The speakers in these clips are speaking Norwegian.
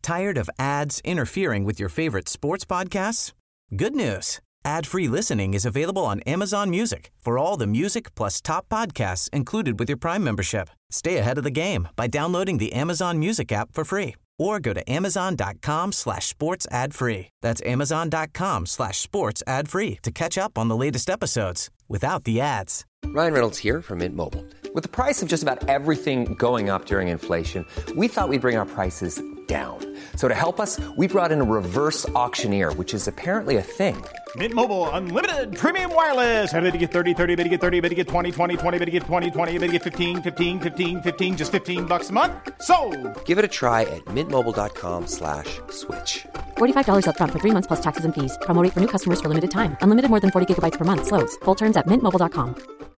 Tired of ads interfering with your favorite sports podcasts? Good news. Ad-free listening is available on Amazon Music for all the music plus top podcasts included with your Prime membership. Stay ahead of the game by downloading the Amazon Music app for free or go to amazon.com/sports ad free. That's amazon.com/sports ad free to catch up on the latest episodes without the ads. Ryan Reynolds here from Mint Mobile. With the price of just about everything going up during inflation, we thought we'd bring our prices down. So to help us, we brought in a reverse auctioneer, which is apparently a thing. Mint Mobile Unlimited Premium Wireless. How to get 30, 30, bit to get 30, bit to get 20, 20, 20, bit to get 20, 20, bit to get 15, 15, 15, 15, just $15 a month? Sold! Give it a try at mintmobile.com/switch. $45 up front for 3 months plus taxes and fees. Promo rate for new customers for limited time. Unlimited more than 40 gigabytes per month. Slows full terms at mintmobile.com.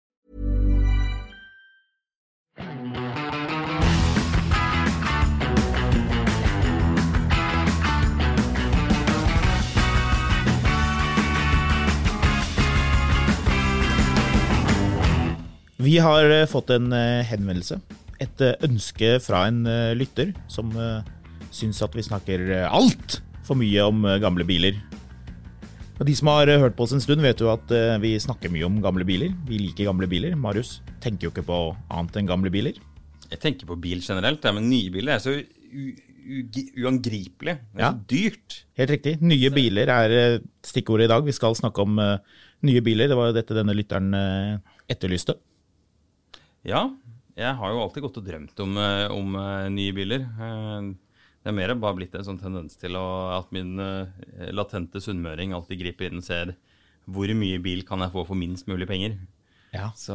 Vi har fått en henvendelse, et ønske fra en lytter som synes at vi snakker alt for mye om gamle biler. Og de som har hørt på oss en stund vet jo at vi snakker mye om gamle biler. Vi liker gamle biler. Marius tenker jo ikke på annet enn gamle biler. Jeg tenker på bil generelt, men nye biler er så uangripelig. Det er så dyrt. Helt riktig. Nye biler er stikkordet i dag. Vi skal snakke om nye biler. Det var jo dette denne lytteren etterlyste. Ja, jeg har jo alltid gått og drømt om nye biler. Det er mer bare blitt en sånn tendens til at min latente sunnmøring alltid griper inn og ser hvor mye bil kan jeg få for minst mulig penger. Ja. Så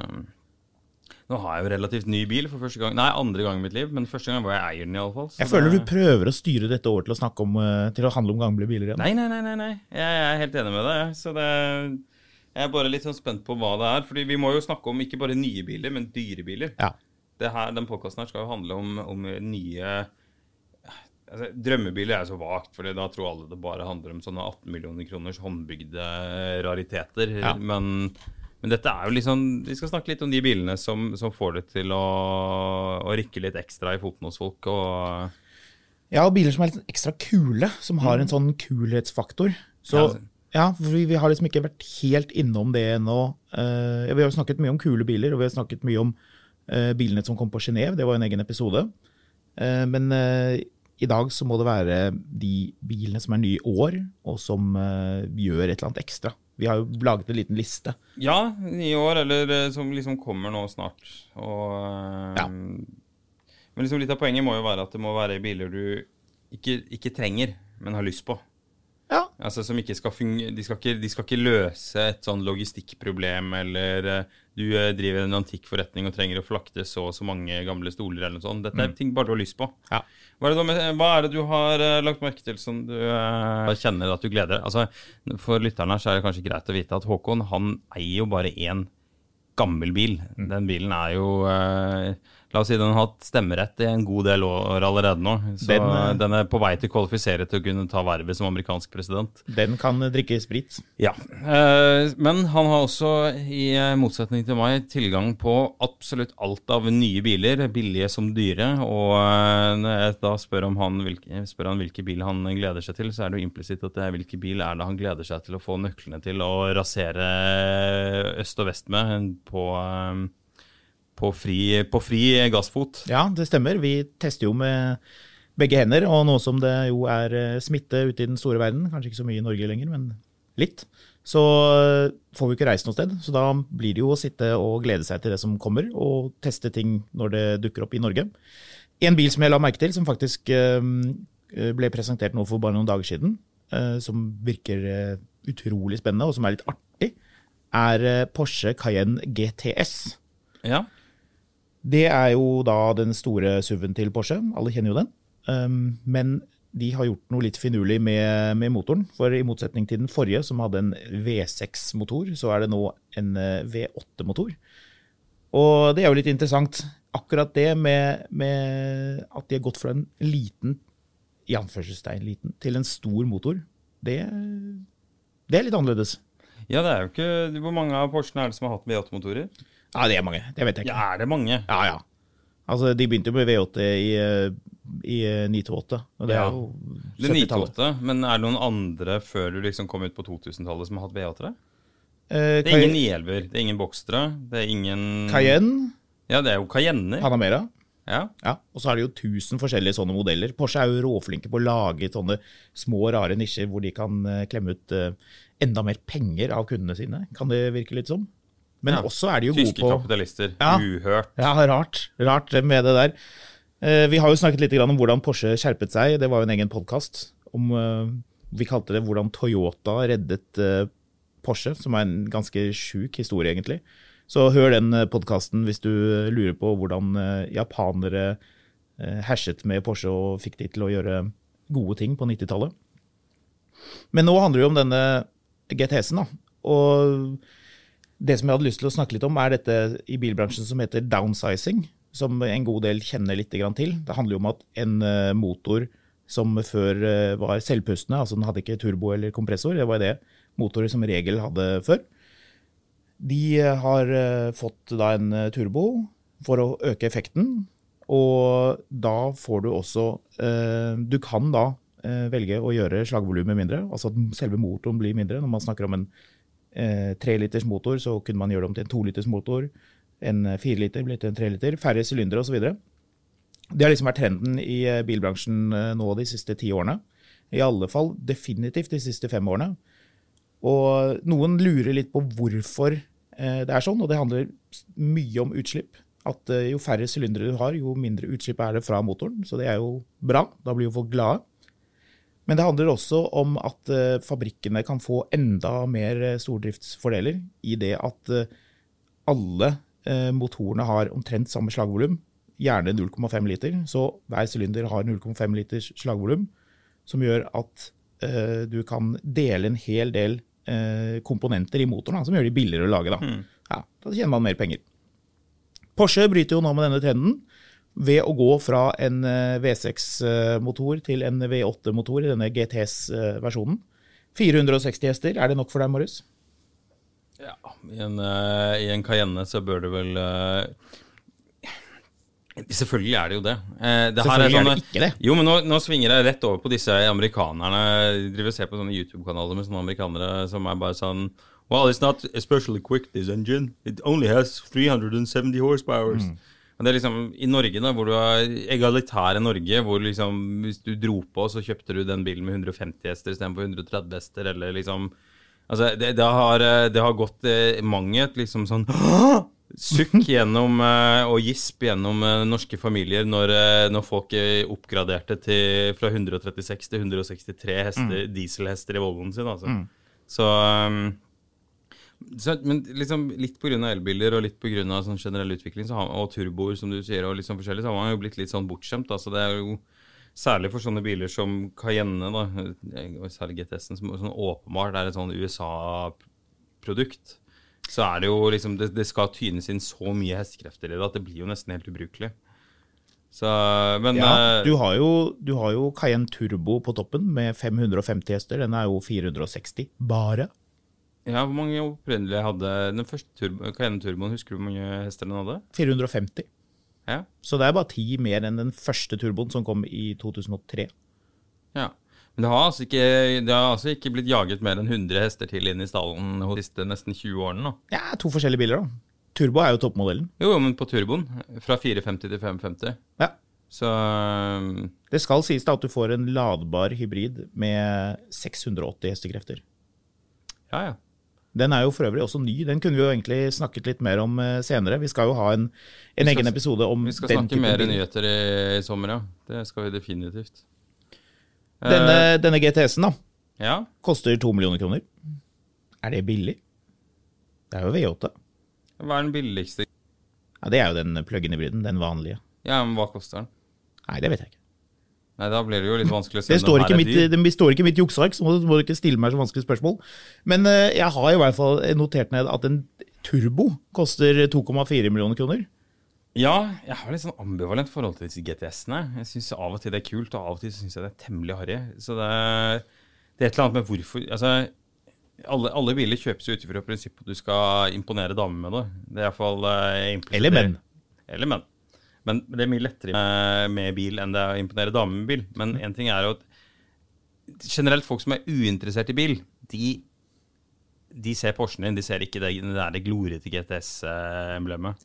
nå har jeg jo relativt ny bil for andre gang i mitt liv, men første gang var jeg eier den i alle fall. Jeg føler du prøver å styre dette over til å snakke om, til å handle om gamle biler igjen. Nei. Jeg er helt enig med deg, så jeg er bare litt sånn spent på hva det er, fordi vi må jo snakke om ikke bare nye biler, men dyre biler. Ja. Den podcasten her skal jo handle om nye... Altså, drømmebiler er så vagt, for da tror alle det bare handler om sånne 18 millioner kroners håndbygde rariteter. Ja. Men dette er jo liksom... Vi skal snakke litt om de bilene som får det til å rykke litt ekstra i foten hos folk. Ja, og biler som er litt ekstra kule, som har en sånn kulhetsfaktor. Så... Ja, for vi har liksom ikke vært helt innom det ennå. Vi har jo snakket mye om kule biler, og vi har snakket mye om bilene som kom på Genève. Det var en egen episode. Men i dag så må det være de bilene som er nye i år, og som gjør et eller annet ekstra. Vi har jo laget en liten liste. Ja, nye år, eller som liksom kommer nå snart. Men liksom litt av poenget må jo være at det må være biler du ikke trenger, men har lyst på. Ja. Altså som ikke skal de skal ikke løse et sånn logistikkproblem, eller du driver en antikk forretning og trenger å flakte så mange gamle stoler eller noe sånt. Dette er ting bare du har lyst på. Ja. Hva er det du har lagt merke til som du kjenner at du gleder? Altså, for lytterne så er det kanskje greit å vite at Håkon, han eier jo bare en gammel bil. Den bilen er jo... La oss si den har hatt stemmerett i en god del år allerede nå, så den er på vei til å kvalifisere til å kunne ta vervet som amerikansk president. Den kan drikke sprit. Ja, men han har også i motsetning til meg tilgang på absolutt alt av nye biler, billige som dyre, og når jeg da spør han hvilke bil han gleder seg til, så er det jo implisitt at det er hvilke bil er det han gleder seg til å få nøklene til å rasere øst og vest med på fri gassfot. Ja, det stemmer. Vi tester jo med begge hender, og nå som det jo er smitte ute i den store verden, kanskje ikke så mye i Norge lenger, men litt, så får vi ikke reise noe sted. Så da blir det jo å sitte og glede seg til det som kommer, og teste ting når det dukker opp i Norge. En bil som jeg la merke til, som faktisk ble presentert nå for bare noen dager siden, som virker utrolig spennende, og som er litt artig, er Porsche Cayenne GTS. Ja. Det er jo da den store SUV-en til Porsche, alle kjenner jo den, men de har gjort noe litt finurlig med motoren, for i motsetning til den forrige som hadde en V6-motor, så er det nå en V8-motor. Og det er jo litt interessant, akkurat det med at de har gått fra en liten, i anførselstegn liten, til en stor motor, det er litt annerledes. Ja, det er jo ikke... Hvor mange av Porschene er det som har hatt V8-motorer? Ja, det er mange. Det vet jeg ikke. Ja, er det mange? Ja. Altså, de begynte med V8 i i 928. Og det jo det 928, men det noen andre før du liksom kom ut på 2000-tallet som har hatt V8-ere? Det ingen 911, det ingen Boxtra, det ingen... Cayenne. Ja, det jo Cayenner. Panamera. Ja, og så det jo 1000 forskjellige sånne modeller. Porsche jo råflinke på å lage sånne små, rare nisjer hvor de kan klemme ut enda mer penger av kundene sine. Kan det virke litt som? Men også de jo gode på... Tyske kapitalister, uhørt. Ja, rart med det der. Vi har jo snakket litt om hvordan Porsche skjerpet seg. Det var jo en egen podcast om, vi kalte det hvordan Toyota reddet Porsche, som en ganske syk historie egentlig. Så hør den podcasten hvis du lurer på hvordan japanere herset med Porsche og fikk de til å gjøre gode ting på 90-tallet. Men nå handler det jo om denne GTS-en da, og det som jeg hadde lyst til å snakke litt om dette i bilbransjen som heter downsizing, som en god del kjenner litt grann til. Det handler jo om at en motor som før var selvpustende, altså den hadde ikke turbo eller kompressor, det var det motorer som regel hadde før. De har fått da en turbo for å øke effekten, og da får du også, du kan da velge å gjøre slagvolumet mindre, altså at selve motoren blir mindre. Når man snakker om en 3 liters motor, så kunne man gjøre det om til en 2 liters motor, en 4 liter blir til en 3 liter, færre cylindre og så videre. Det har liksom vært trenden i bilbransjen nå de siste 10 årene. I alle fall definitivt de siste 5 årene. Og noen lurer litt på hvorfor det sånn, og det handler mye om utslipp. At jo færre cylindre du har, jo mindre utslipp det fra motoren, så det jo bra, da blir jo folk glade. Men det handler også om at fabrikkene kan få enda mer stordriftsfordeler i det at alle motorene har omtrent samme slagvolum, gjerne 0,5 liter, så hver cylinder har 0,5 liters slagvolum, som gjør at du kan dele en hel del komponenter i motoren, som gjør de billigere å lage. Da tjener man mer penger. Porsche bryter jo nå med denne trenden ved å gå fra en V6-motor til en V8-motor i denne GTS-versjonen. 460 hester, det nok for deg, Marius? Ja, i en Cayenne så bør det vel... Selvfølgelig det jo det. Selvfølgelig det ikke det. Jo, men nå svinger jeg rett over på disse amerikanerne. De driver og ser på sånne YouTube-kanaler med sånne amerikanere som bare sånn well, it's not especially quick, this engine. It only has 370 horsepower. Og det liksom i Norge da, hvor du egalitær i Norge, hvor liksom, hvis du dro på, så kjøpte du den bilen med 150 hester i stedet for 130 hester, eller liksom, altså det har gått manget liksom sånn, sukk gjennom og gisp gjennom norske familier når folk oppgraderte fra 136 til 163 dieselhester i Volvoen sin, altså. Men liksom litt på grunn av elbiler og litt på grunn av sånn generell utvikling og turboer som du sier og litt sånn forskjellig, så har man jo blitt litt sånn bortskjemt. Altså det jo særlig for sånne biler som Cayenne da, og særlig GTS-en som sånn åpenbart et sånn USA-produkt, så det jo liksom det skal tynes inn så mye hestekrefter i det at det blir jo nesten helt ubrukelig. Så, men du har jo Cayenne Turbo på toppen med 550 hester. Den jo 460 bare. Ja, hvor mange opprinnelig hadde den første Cayenne Turboen, husker du hvor mange hester den hadde? 450. Ja. Så det bare 10 mer enn den første turboen som kom i 2003. Ja. Men det har altså ikke blitt jaget mer enn 100 hester til inn i stallen hos de siste nesten 20 årene nå. Ja, 2 forskjellige biler da. Turbo jo toppmodellen. Jo, men på turboen, fra 450 til 550. Ja. Så... Det skal sies da at du får en ladbar hybrid med 680 hestekrefter. Ja. Den jo for øvrig også ny. Den kunne vi jo egentlig snakket litt mer om senere. Vi skal jo ha en egen episode om den typen. Vi skal snakke mer nyheter i sommer, ja. Det skal vi definitivt. Denne GTS-en da, ja. Koster 2 millioner kroner. Det billig? Det jo V8. Hva den billigste? Ja, det jo den plug-in-hybriden, den vanlige. Ja, men hva koster den? Nei, det vet jeg ikke. Nei, da blir det jo litt vanskelig å se. Det står ikke mitt jukseark, så må du ikke stille meg så vanskelig spørsmål. Men jeg har i hvert fall notert ned at en turbo koster 2,4 millioner kroner. Ja, jeg har litt sånn ambivalent forhold til disse GTS-ene. Jeg synes av og til det kult, og av og til synes jeg det temmelig harry. Så det et eller annet med hvorfor... Altså, alle biler kjøpes jo utifra prinsippet at du skal imponere damer med det. Det i hvert fall... Eller menn. Eller menn. Men det mye lettere med bil enn det å imponere damer med bil. Men en ting jo at generelt folk som uinteressert i bil, de ser Porschen din, de ser ikke det glorete GTS-emblemet.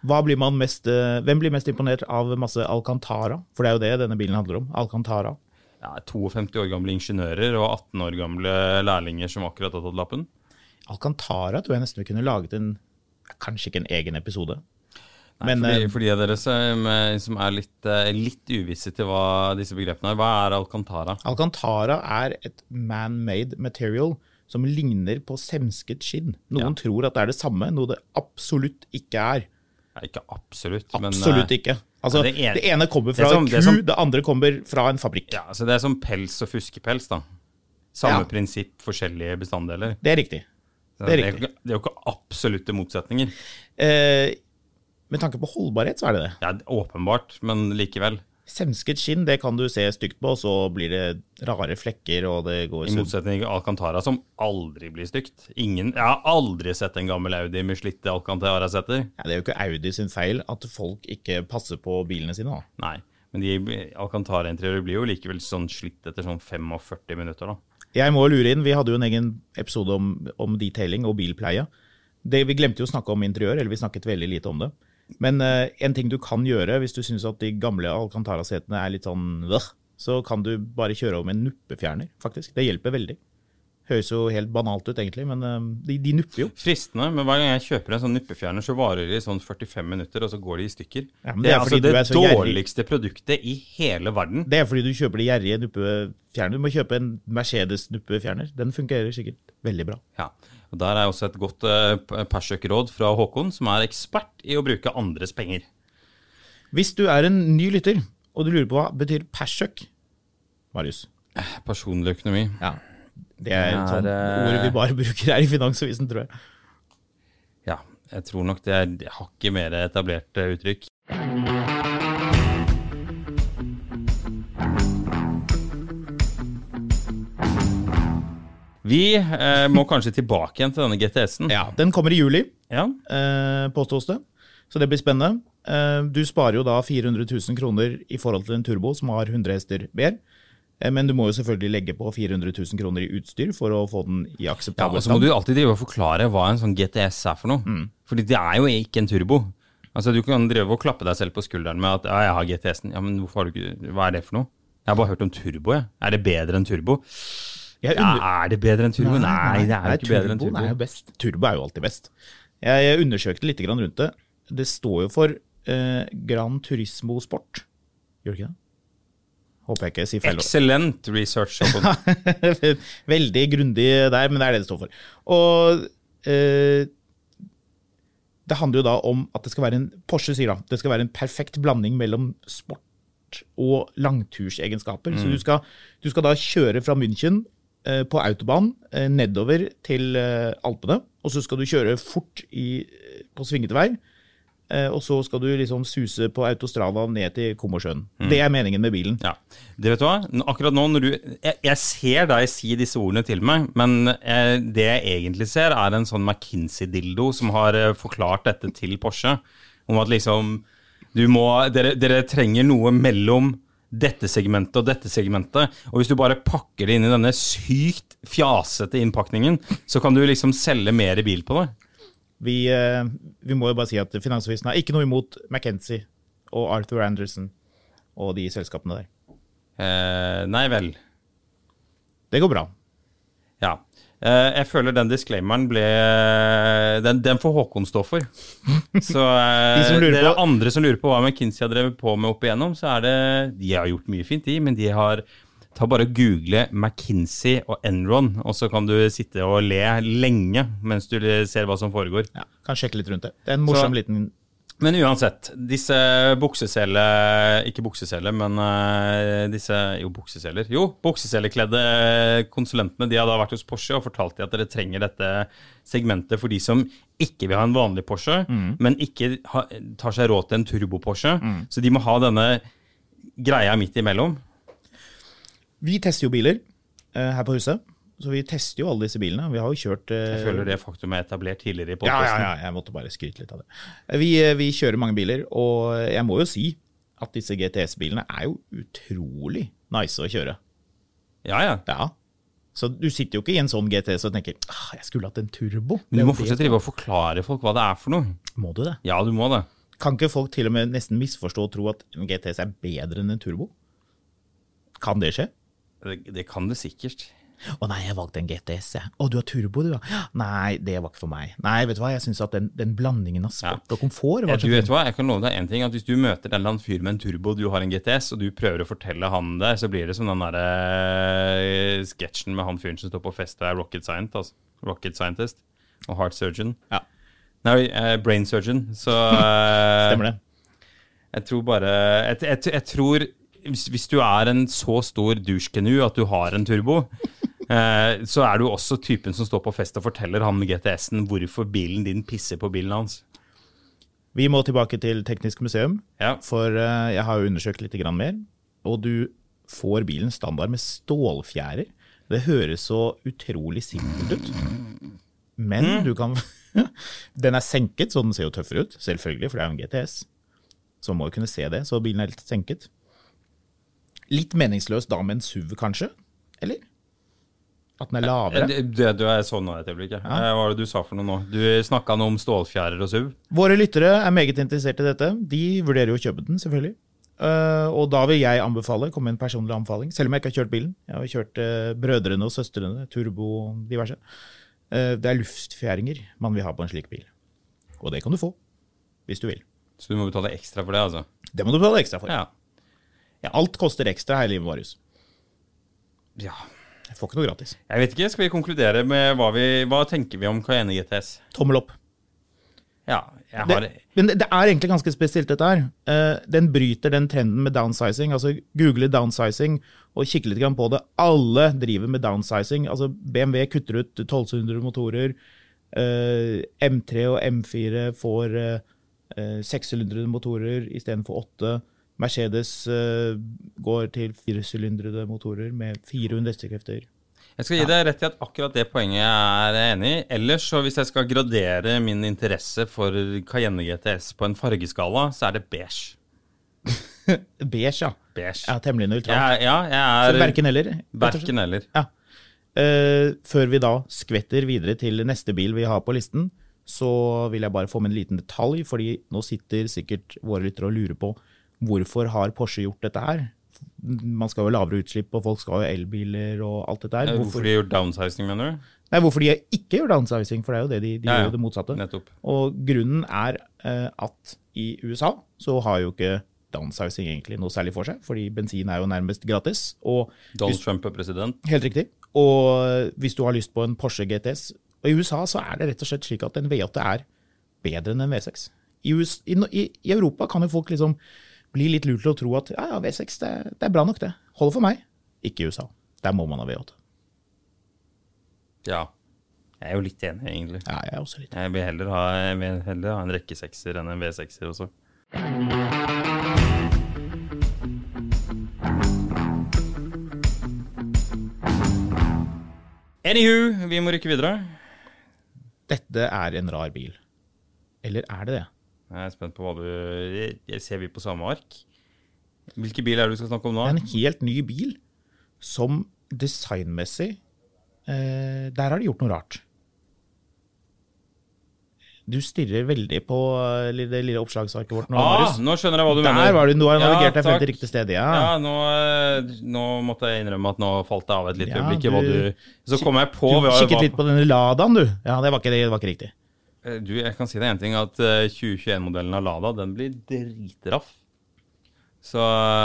Hvem blir mest imponert av masse Alcantara? For det jo det denne bilen handler om, Alcantara. 52 år gamle ingeniører og 18 år gamle lærlinger som akkurat har tatt lappen. Alcantara tror jeg nesten vi kunne laget kanskje ikke en egen episode. Nei, men, fordi dere som litt uvisse til hva disse begrepene hva Alcantara? Alcantara et man-made material som ligner på semsket skinn. Noen tror at det det samme, noe det absolutt ikke Ikke absolutt, absolutt ikke. Altså, det ene kommer fra en ku, det andre kommer fra en fabrikk. Ja, så det som pels og fuskepels da. Samme prinsipp, forskjellige bestanddeler. Det riktig. Det jo ikke absolutte motsetninger. Med tanke på holdbarhet så det. Ja, åpenbart, men likevel. Semsket skinn, det kan du se stygt på, så blir det rare flekker, og det går... I motsetning til Alcantara, som aldri blir stygt. Jeg har aldri sett en gammel Audi med slitte Alcantara-setter. Ja, det jo ikke Audi sin feil at folk ikke passer på bilene sine da. Nei, men Alcantara-interiøret blir jo likevel sånn slitt etter sånn 45 minutter da. Jeg må lure inn, vi hadde jo en egen episode om detailing og bilpleie. Vi glemte jo å snakke om interiør, eller vi snakket veldig lite om det. Men en ting du kan gjøre hvis du synes at de gamle Alcantara-setene litt sånn så kan du bare kjøre om en nuppefjerner, faktisk. Det hjelper veldig. Høres jo helt banalt ut egentlig, men de nupper jo. Fristende, men hver gang jeg kjøper en sånn nuppefjerner så varer de sånn 45 minutter, og så går de i stykker. Ja, det altså det dårligste produktet i hele verden. Det fordi du kjøper de gjerrige nuppefjerner. Du må kjøpe en Mercedes nuppefjerner. Den fungerer sikkert veldig bra. Ja, og der også et godt persøkråd fra Håkon, som ekspert i å bruke andres penger. Hvis du en ny lytter, og du lurer på hva betyr persøk, Marius? Personlig økonomi. Ja, det et sånt ord vi bare bruker her i Finansavisen, tror jeg. Ja, jeg tror nok det hakket mer etablert uttrykk. Vi må kanskje tilbake igjen til denne GTS-en. Ja, den kommer i juli, påstås det. Så det blir spennende. Du sparer jo da 400 000 kroner i forhold til en turbo som har 100 hester mer. Men du må jo selvfølgelig legge på 400 000 kroner i utstyr for å få den i akseptabel stand. Ja, så må du alltid drive og forklare hva en sånn GTS for noe. Fordi det jo ikke en turbo. Altså du kan drive og klappe deg selv på skulderen med at jeg har GTS-en. Ja, men hvorfor har du ikke, hva det for noe? Jeg har bare hørt om turbo, det bedre enn turbo? Det bedre enn turbo? Nei, det jo ikke bedre enn turbo. Turbo jo best. Turbo jo alltid best. Jeg undersøkte litt rundt det. Det står jo for Gran Turismo Sport. Gjør det ikke det? Håper jeg ikke sier feil. Excellent research. Veldig grundig der, men det det står for. Og det handler jo da om at det skal være Porsche sier da, det skal være en perfekt blanding mellom sport og langtursegenskaper. Så du skal da kjøre fra München på autobahn nedover til Alpene, og så skal du kjøre fort på svingete vei, og så skal du liksom suse på autostrada ned til Komorsjøen. Det meningen med bilen. Ja, det vet du hva? Akkurat nå, når jeg ser deg si disse ordene til meg, men det jeg egentlig ser en sånn McKinsey-dildo som har forklart dette til Porsche, om at liksom, dere trenger noe mellom dette segmentet og dette segmentet, og hvis du bare pakker det inn i denne sykt fjasete innpakningen, så kan du liksom selge mer bil på det. Vi må jo bare si at Finansavisen har ikke noe imot McKinsey og Arthur Anderson og de selskapene der. Nei vel. Det går bra. Ja. Jeg føler den disclaimeren den får Håkon stå for. Så dere andre som lurer på hva McKinsey har drevet på med opp igjennom, så de har gjort mye fint men de har ta bare google McKinsey og Enron, og så kan du sitte og le lenge mens du ser hva som foregår. Ja, kan sjekke litt rundt det. Det en morsom liten... Men uansett, disse buksesele, ikke buksesele, men bukseselekledde konsulentene, de har da vært hos Porsche og fortalt at dere trenger dette segmentet for de som ikke vil ha en vanlig Porsche, men ikke tar seg råd til en turbo Porsche, så de må ha denne greia midt imellom. Vi tester jo biler her på huset, Så vi tester jo alle disse bilene. Vi har jo kjørt... Jeg føler det faktum etablert tidligere i Ja, podcasten. jeg måtte bare skryte litt av det. Vi kjører mange biler, og jeg må jo si at disse GTS-bilene er jo utrolig nice å kjøre. Ja. Ja. Så du sitter jo ikke i en sånn GTS og tenker, jeg skulle hatt en turbo. Men du må fortsatt drive og forklare folk hva det er for noe. Må du det? Ja, du må det. Kan ikke folk til og med nesten misforstå og tro at en GTS er bedre enn en turbo? Kan det skje? Det kan det sikkert. Nei, jeg valgte en GTS, jeg. Du har turbo, du, ja. Nei, det var ikke for meg. Nei, vet du hva, jeg synes at den blandingen av sport og komfort var så Du vet hva, jeg kan love deg en ting, at hvis du møter en eller annen fyr med en turbo, du har en GTS, og du prøver å fortelle han det, så blir det som den der sketsjen med han fyren som står på fest og er rocket scientist og heart surgeon. Ja. Nei, brain surgeon. Så Stemmer det. jeg tror bare, jeg tror hvis du er en så stor douchekenu at du har en turbo, så er du også typen som står på fest og forteller han med GTS-en hvorfor bilen din pisser på bilen hans. Vi må tilbake til Teknisk museum, for jeg har jo undersøkt litt grann mer, og du får bilen standard med stålfjærer. Det høres så utrolig simpelt ut, men du kan... Den er senket, så den ser jo tøffere ut, selvfølgelig, for det er jo en GTS. Så må du kunne se det, så bilen er litt senket. Litt meningsløs da med en SUV, kanskje? Eller? At den er lavere? Du er sånn nå et øyeblikk. Hva var det du sa for noe nå? Du snakket noe om stålfjærer og SUV. Våre lyttere er meget interessert i dette. De vurderer jo å kjøpe den, selvfølgelig. Og da vil jeg komme med en personlig anbefaling, selv om jeg ikke har kjørt bilen. Jeg har kjørt brødrene og søstrene, turbo og diverse. Det er luftfjæringer man vil ha på en slik bil. Og det kan du få, hvis du vil. Så du må betale ekstra for det, altså? Det må du betale ekstra for. Ja. Alt koster ekstra her i livet, Marius. Ja. Jeg får ikke noe gratis. Jeg vet ikke, skal vi konkludere med hva tenker vi om Cayenne GTS? Tommel opp. Ja, Men det er egentlig ganske spesielt dette her. Den bryter den trenden med downsizing. Altså google downsizing og kikke litt grann på det. Alle driver med downsizing. Altså BMW kutter ut 1200 motorer. M3 og M4 får 600 motorer i stedet for 8. Mercedes går til 4-sylindrede motorer med 400 hestekrefter. Jeg skal gi deg rett i at akkurat det poenget jeg er enig i. Ellers, så hvis jeg skal gradere min interesse for Cayenne GTS på en fargeskala, så er det beige. Beige, ja. Beige. Ja, temmelig nøytralt. Ja, jeg er... Så verken eller? Verken eller. Ja. Før vi da skvetter videre til neste bil vi har på listen, så vil jeg bare få med en liten detalj, fordi nå sitter sikkert våre lyttere og lurer på hvorfor har Porsche gjort dette her? Man skal jo lavere utslipp, og folk skal jo elbiler og alt dette her. Hvorfor de gjør downsizing, mener du? Nei, hvorfor de ikke gjør downsizing, for det er jo det de gjør jo det motsatte. Nettopp. Og grunnen er at i USA så har jo ikke downsizing egentlig noe særlig for seg, fordi bensin er jo nærmest gratis. Og Donald Trump er president. Helt riktig. Og hvis du har lyst på en Porsche GTS, og i USA så er det rett og slett slik at en V8 er bedre enn en V6. I Europa kan jo folk liksom blir litt lurt til å tro at V6, det er bra nok det. Hold for meg. Ikke i USA. Der må man ha V8. Ja. Jeg er jo litt enig, egentlig. Ja, jeg er også litt enig. Jeg vil heller ha en rekke 6-er enn en V6-er også. Anywho, vi må rykke videre. Dette er en rar bil. Eller er det det? Jeg er spent på hva jeg ser vi på samme ark. Hvilke bil er det du skal snakke om nå? Det er en helt ny bil, som designmessig, der har de gjort noe rart. Du stirrer veldig på det lille oppslagsarket vårt nå, Marius. Nå skjønner jeg hva du mener. Der var du, nå har jeg navigert deg frem til riktig sted, Ja, nå måtte jeg innrømme at nå falt det av et lite øyeblikk. Så kom jeg på... Du kikket litt på denne Ladaen, du. Ja, det var ikke riktig. Jeg kan si deg en ting, at 2021-modellen av Lada, den blir dritraff. Så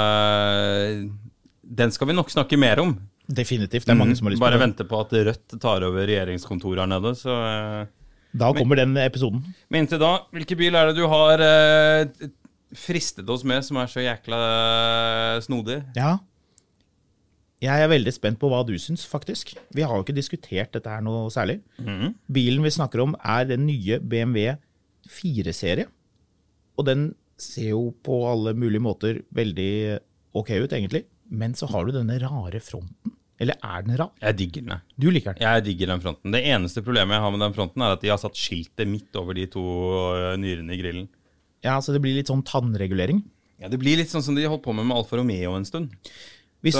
den skal vi nok snakke mer om. Definitivt, det er mange som har lyst på det. Bare vente på at Rødt tar over regjeringskontoret her nede, så... Da kommer den episoden. Men inntil da, hvilke bil er det du har fristet oss med som er så jækla snodig? Ja, jeg er veldig spent på hva du synes, faktisk. Vi har jo ikke diskutert dette her noe særlig. Bilen vi snakker om er den nye BMW 4-serie. Og den ser jo på alle mulige måter veldig ok ut, egentlig. Men så har du denne rare fronten. eller er den rar? Jeg digger den. Du liker den? Jeg digger den fronten. Det eneste problemet jeg har med den fronten er at de har satt skiltet midt over de 2 nyrene i grillen. Ja, så det blir litt sånn tannregulering. Ja, det blir litt sånn som de holdt på med Alfa Romeo en stund. Hvis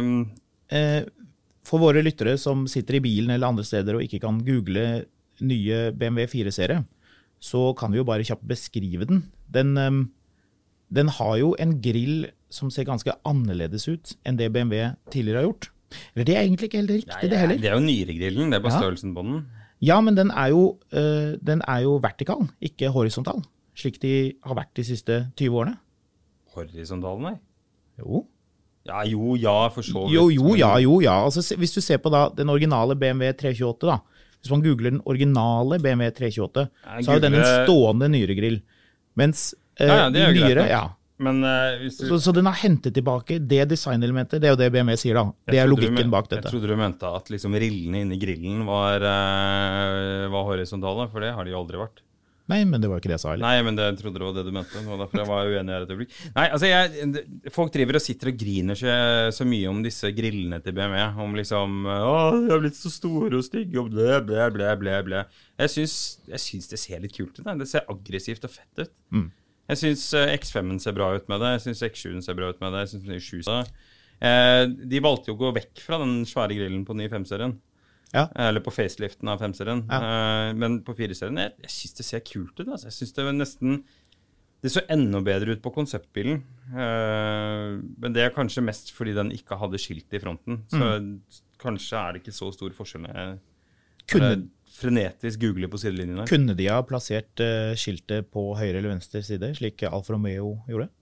for våre lyttere som sitter i bilen eller andre steder og ikke kan google nye BMW 4-serie, så kan vi jo bare kjapt beskrive den. Den har jo en grill som ser ganske annerledes ut enn det BMW tidligere har gjort. Eller det er egentlig ikke helt riktig, det heller. Det er jo nyregrillen, det er bare størrelsen på den. Ja, men den er jo vertikal, ikke horisontal, slik de har vært de siste 20 årene. Horisontal, nei? Jo. Ja, for så vidt. Ja. Altså, hvis du ser på da, den originale BMW 328 da, hvis man googler den originale BMW 328, så har den en stående nyregrill. Mens de nyere, Men, så den har hentet tilbake det designelementet, det er jo det BMW sier da. Det er logikken bak dette. Jeg trodde du mente at liksom rillene inne i grillen var horisontale, for det har de jo aldri vært. Nei, men det var ikke det jeg sa heller. Nei, men jeg trodde det var det du mente. Det var derfor jeg var uenig her et øyeblikk. Nei, altså folk driver og sitter og griner så mye om disse grillene til BMW. Om liksom, de har blitt så store og stygge og blæ. Jeg synes det ser litt kult ut. Det ser aggressivt og fett ut. Jeg synes X5-en ser bra ut med det. Jeg synes X7-en ser bra ut med det. Jeg synes 7 ser de valgte jo å gå vekk fra den svære grillen på ny 5-serien. Ja. Eller på faceliften av 5-serien. Men på 4-serien, jeg synes det ser kult ut. Altså. Jeg synes det så enda bedre ut på konseptbilen. Men det er kanskje mest fordi den ikke hadde skilt i fronten. Så kanskje er det ikke så stor forskjell når jeg frenetisk googler på sidelinjen her. Kunne de ha plassert skiltet på høyre eller venstre side, slik Alfa Romeo gjorde?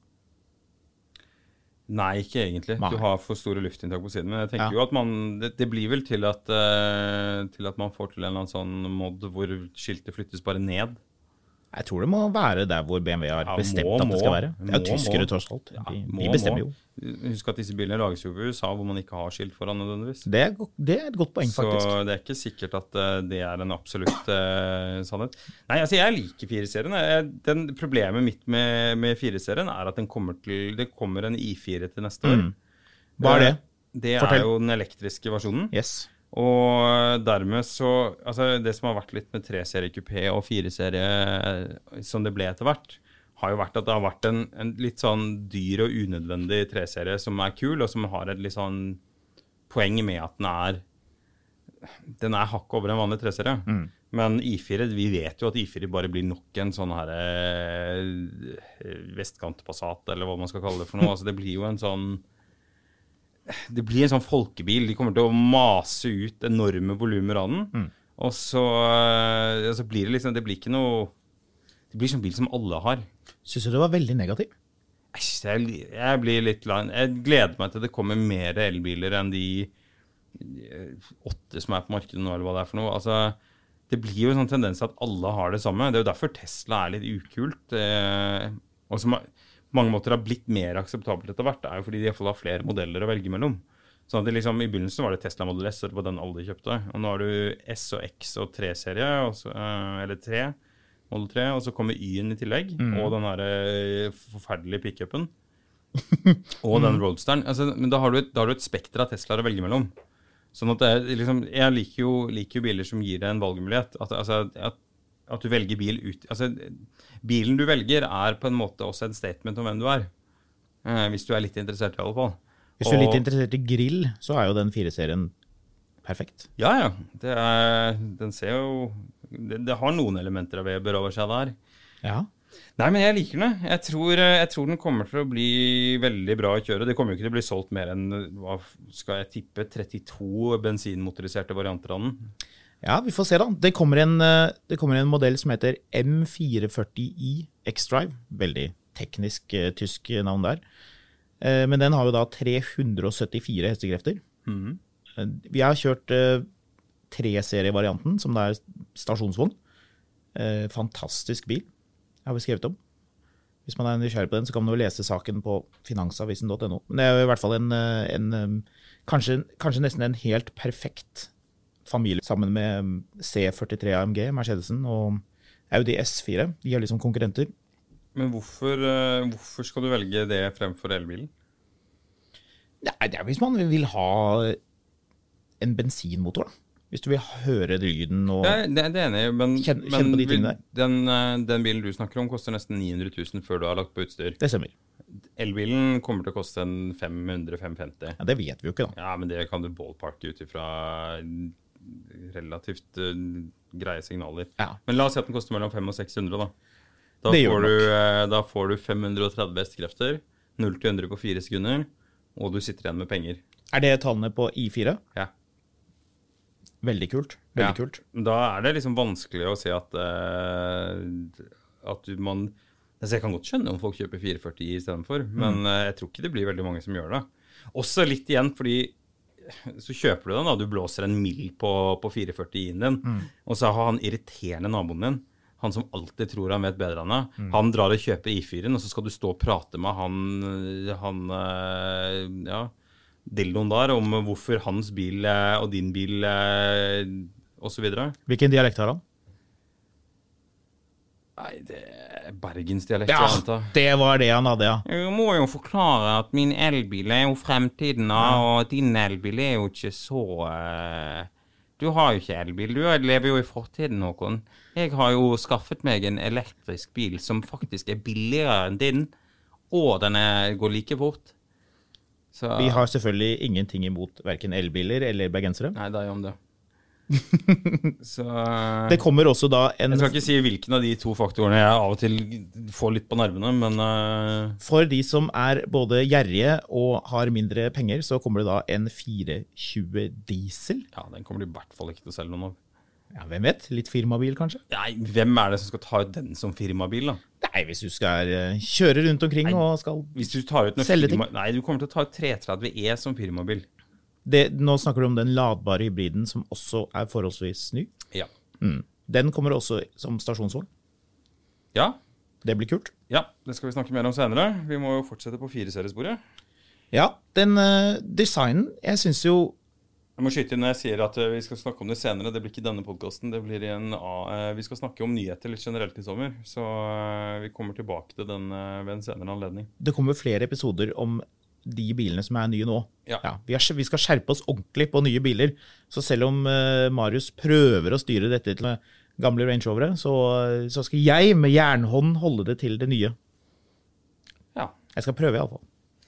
Nei, ikke egentlig. Nei. Du har for store luftinntak på siden. Men jeg tenker jo at det blir vel til at man får til en eller annen sånn mod hvor skiltet flyttes bare ned. Jeg tror det må være der hvor BMW har bestemt at det skal være. Det er jo tyskere tross alt. De bestemmer jo. Husk at disse bilene lages jo i USA hvor man ikke har skilt foran nødvendigvis. Det er et godt poeng, faktisk. Så det er ikke sikkert at det er en absolutt sannhet. Nei, altså jeg liker 4-serien. Problemet mitt med 4-serien er at det kommer en i4 til neste år. Hva er det? Det er jo den elektriske versjonen. Yes. Og dermed så, altså det som har vært litt med 3-serie kupé og 4-serie som det ble etter hvert, har jo vært at det har vært en litt sånn dyr og unødvendig 3-serie som er kul, og som har et litt sånn poeng med at den er hakk over en vanlig 3-serie. Men i4, vi vet jo at i4 bare blir nok en sånn her vestkant Passat, eller hva man skal kalle det for noe. Altså det blir jo en sånn folkebil. De kommer til å mase ut enorme volumer av den. Og så blir det liksom, det blir ikke noe, det blir sånn bil som alle har. Synes du det var veldig negativ? Jeg blir litt jeg gleder meg til det kommer mer elbiler enn de 8 som er på markedet nå, eller hva det er for noe. Altså, det blir jo en sånn tendens at alle har det samme. Det er jo derfor Tesla er litt ukult. Og som på mange måter har blitt mer akseptabelt etter hvert, er jo fordi de i hvert fall har flere modeller å velge mellom. Sånn at det liksom, i begynnelsen var det Tesla Model S, det var den alle kjøpte. Og nå har du S og X og 3-serie, eller 3, Model 3, og så kommer Y-en i tillegg, og den her forferdelige pick-upen, og den Roadsteren. Altså, men da har du et spekter av Teslaer å velge mellom. Sånn at liksom, jeg liker jo biler som gir deg en valgmulighet. At du velger bil ut. Altså, bilen du velger er på en måte også en statement om hvem du er. Hvis du er litt interessert i alle fall. Hvis du er litt interessert i grill, så er jo den 4-serien perfekt. Ja. Den ser jo... Det har noen elementer av Weber over seg der. Ja. Nei, men jeg liker den. Jeg tror den kommer til å bli veldig bra å kjøre. Det kommer jo ikke til å bli solgt mer enn, hva skal jeg tippe, 32 bensinmotoriserte varianter av den. Ja, vi får se da. Det kommer en modell som heter M440i X-Drive. Veldig teknisk tysk navn der. Men den har jo da 374 hestekrefter. Vi har kjørt 3-serievarianten, som det er stasjonsvogn. Fantastisk bil, har vi skrevet om. Hvis man er nysgjerrig på den, så kan man jo lese saken på finansavisen.no. Men det er jo i hvert fall kanskje nesten en helt perfekt familie, sammen med C43 AMG, Mercedesen, og Audi S4. De er liksom konkurrenter. Men hvorfor skal du velge det fremfor elbilen? Nei, det er hvis man vil ha en bensinmotor da. Hvis du vil høre lyden og det enig, men kjenne på de tingene der. Den bilen du snakker om koster nesten 900 000 før du har lagt på utstyr. Det stemmer. Elbilen kommer til å koste en 500-550. Ja, det vet vi jo ikke da. Ja, men det kan du ballparke ut ifra relativt greie signaler. Ja. Men la oss si at den koster mellom 500 og 600 da. Da får du 530 hestekrefter, 0-100 på 4 sekunder, og du sitter igjen med penger. Det tallene på i4? Ja. Veldig kult. Veldig kult. Da det liksom vanskelig å si at man... Altså jeg kan godt skjønne om folk kjøper 440i i stedet for, men jeg tror ikke det blir veldig mange som gjør det. Også litt igjen, fordi så kjøper du den da, du blåser en mil på 440i-en din, og så har han irriterende naboen din, han som alltid tror han vet bedre enn deg, han drar og kjøper i4-en, og så skal du stå og prate med han dildoen der, om hvorfor hans bil og din bil og så videre. Hvilken dialekt har han? Nei, det bergensdialekt. Ja, det var det han hadde, ja. Jeg må jo forklare at min elbil jo fremtiden, og din elbil jo ikke så... Du har jo ikke elbil, du lever jo i fortiden, Håkon. Jeg har jo skaffet meg en elektrisk bil som faktisk billigere enn din, og den går like fort. Så... Vi har selvfølgelig ingenting imot hverken elbiler eller bergensere. Nei, det om det. Så, det kommer også da en... Jeg skal ikke si hvilken av de to faktorene jeg av og til får litt på nervene, men... For de som både gjerrige og har mindre penger, så kommer det da en 420 diesel. Ja, den kommer de i hvert fall ikke til å selge noen av. Ja, hvem vet? Litt firmabil kanskje? Nei, hvem det som skal ta ut den som firmabil da? Nei, hvis du skal kjøre rundt omkring og skal hvis du tar ut selge ting. Nei, du kommer til å ta ut 330e som firmabil. Nå snakker du om den ladbare hybriden som også forholdsvis ny. Ja. Den kommer også som stasjonsvogn. Ja. Det blir kult. Ja, det skal vi snakke mer om senere. Vi må jo fortsette på 4-seriesporet. Ja, den designen, jeg synes jo... Jeg må skyte inn når jeg sier at vi skal snakke om det senere. Det blir ikke denne podcasten, det blir vi skal snakke om nyheter litt generelt i sommer. Så vi kommer tilbake til den ved en senere anledning. Det kommer flere episoder om de bilene som nye nå. Ja. Vi skal skjerpe oss ordentlig på nye biler. Så selv om Marius prøver å styre dette til gamle Range Rovere, så skal jeg med jernhånd holde det til det nye. Ja. Jeg skal prøve i alle fall.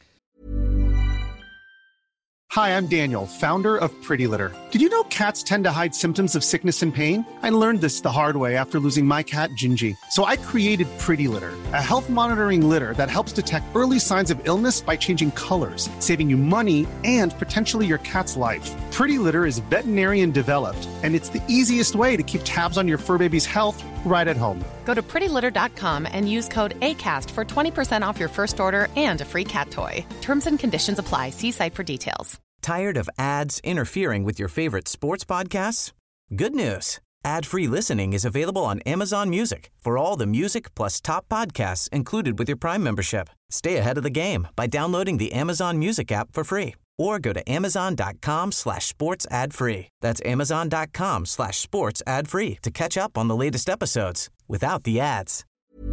Hi, I'm Daniel, founder of Pretty Litter. Did you know cats tend to hide symptoms of sickness and pain? I learned this the hard way after losing my cat, Gingy. So I created Pretty Litter, a health monitoring litter that helps detect early signs of illness by changing colors, saving you money and potentially your cat's life. Pretty Litter is veterinarian developed, and it's the easiest way to keep tabs on your fur baby's health right at home. Go to prettylitter.com and use code ACAST for 20% off your first order and a free cat toy. Terms and conditions apply. See site for details. Tired of ads interfering with your favorite sports podcasts? Good news. Ad-free listening is available on Amazon Music for all the music plus top podcasts included with your Prime membership. Stay ahead of the game by downloading the Amazon Music app for free or go to amazon.com/sports ad free. That's amazon.com/sports ad free to catch up on the latest episodes without the ads.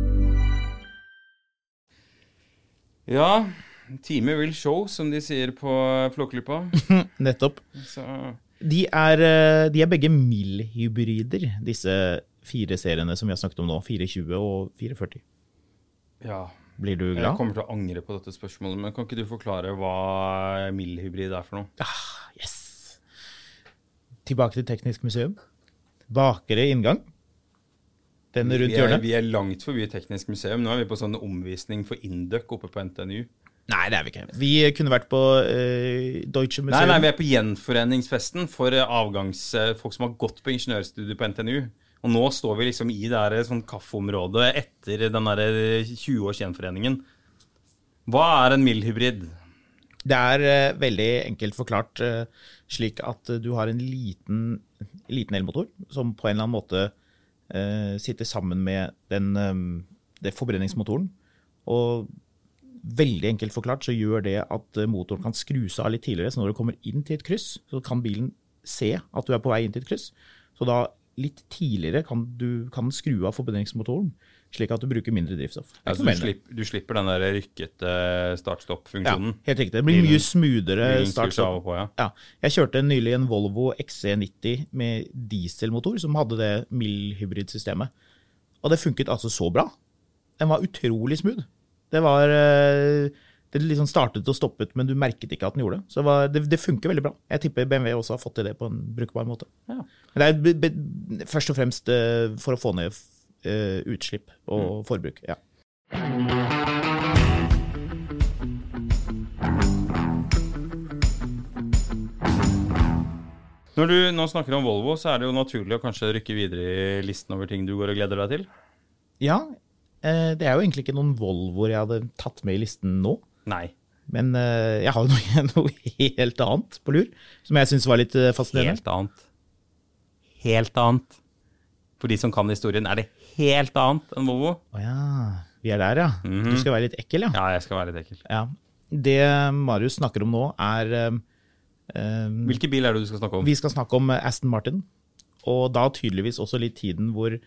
Ja, time will show, som de sier på Flåklypa. Nettopp. Så... De er begge mil-hybrider, disse 4 seriene som vi har snakket om nå, 420 og 440. Ja. Blir du glad? Jeg kommer til å angre på dette spørsmålet, men kan ikke du forklare hva mil-hybrid for noe? Yes! Tilbake til Teknisk museum. Bakere inngang. Den rundt hjørnet. Vi langt forbi Teknisk museum. Nå vi på sånn omvisning for Induc oppe på NTNU. Nei, det vi ikke. Vi kunne vært på Deutsche Museum. Nei, vi på gjenforeningsfesten for folk som har gått på ingeniørstudiet på NTNU. Og nå står vi liksom i det her sånn kaffeområdet etter den der 20-års gjenforeningen. Hva en mild-hybrid? Det veldig enkelt forklart slik at du har en liten elmotor som på en eller annen måte sitter sammen med det forbrenningsmotoren. Og veldig enkelt forklart så gjør det at motoren kan skru seg av litt tidligere, så når du kommer inn til et kryss, så kan bilen se at du på vei inn til et kryss. Så da litt tidligere kan den skru av forbrenningsmotoren, slik at du bruker mindre drivstoff. Altså, du slipper den der rykkete start-stopp-funksjonen. Ja, helt riktig. Det blir mye smoothere start-stopp. Ja. Jeg kjørte nylig en Volvo XC90 med dieselmotor som hadde det mild-hybrid-systemet. Og det funket altså så bra. Den var utrolig smooth. Det liksom startet og stoppet, men du merket ikke at den gjorde det. Så det funker veldig bra. Jeg tipper BMW også har fått til det på en brukbar måte. Ja. Men det er først og fremst for å få ned utslipp og forbruk. Ja. Når du nå snakker om Volvo, så er det jo naturlig å kanskje rykke videre i listen over ting du går og gleder deg til. Ja, det er jo egentlig ikke noen Volvoer jeg hadde tatt med i listen nå. Nei. Men jeg har jo noe helt annet på lur, som jeg synes var litt fascinerende. Helt annet. For de som kan historien, er det helt annet enn Volvo? Åja, vi er der, ja. Du skal være litt ekkel, ja. Ja, jeg skal være litt ekkel. Ja. Det Marius snakker om nå er... Hvilke bil er det du skal snakke om? Vi skal snakke om Aston Martin, og da tydeligvis også litt tiden hvor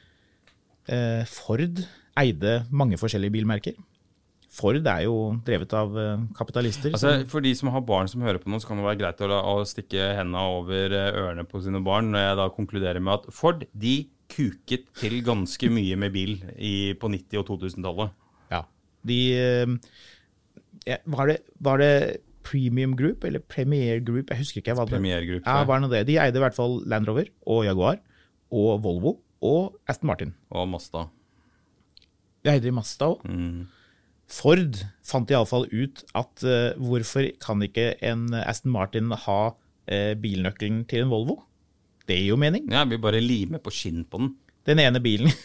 Ford eide mange forskjellige bilmerker. Ford er jo drevet av kapitalister. Altså, for de som har barn som hører på noe, så kan det være greit å stikke hendene over ørene på sine barn, når jeg da konkluderer med at Ford, de kuket til ganske mye med bil på 90- og 2000-tallet. Ja, var det Premium Group, eller Premier Group? Jeg husker ikke hva det var. Premier Group. Ja, var det det? De eide i hvert fall Land Rover og Jaguar og Volvo og Aston Martin. Og Mazda. De eide i Mazda også. Ford fant i alle fall ut at hvorfor kan ikke en Aston Martin ha bilnøkkelen til en Volvo? Det gir jo mening. Ja, vi bare limer på skinn på den. Den ene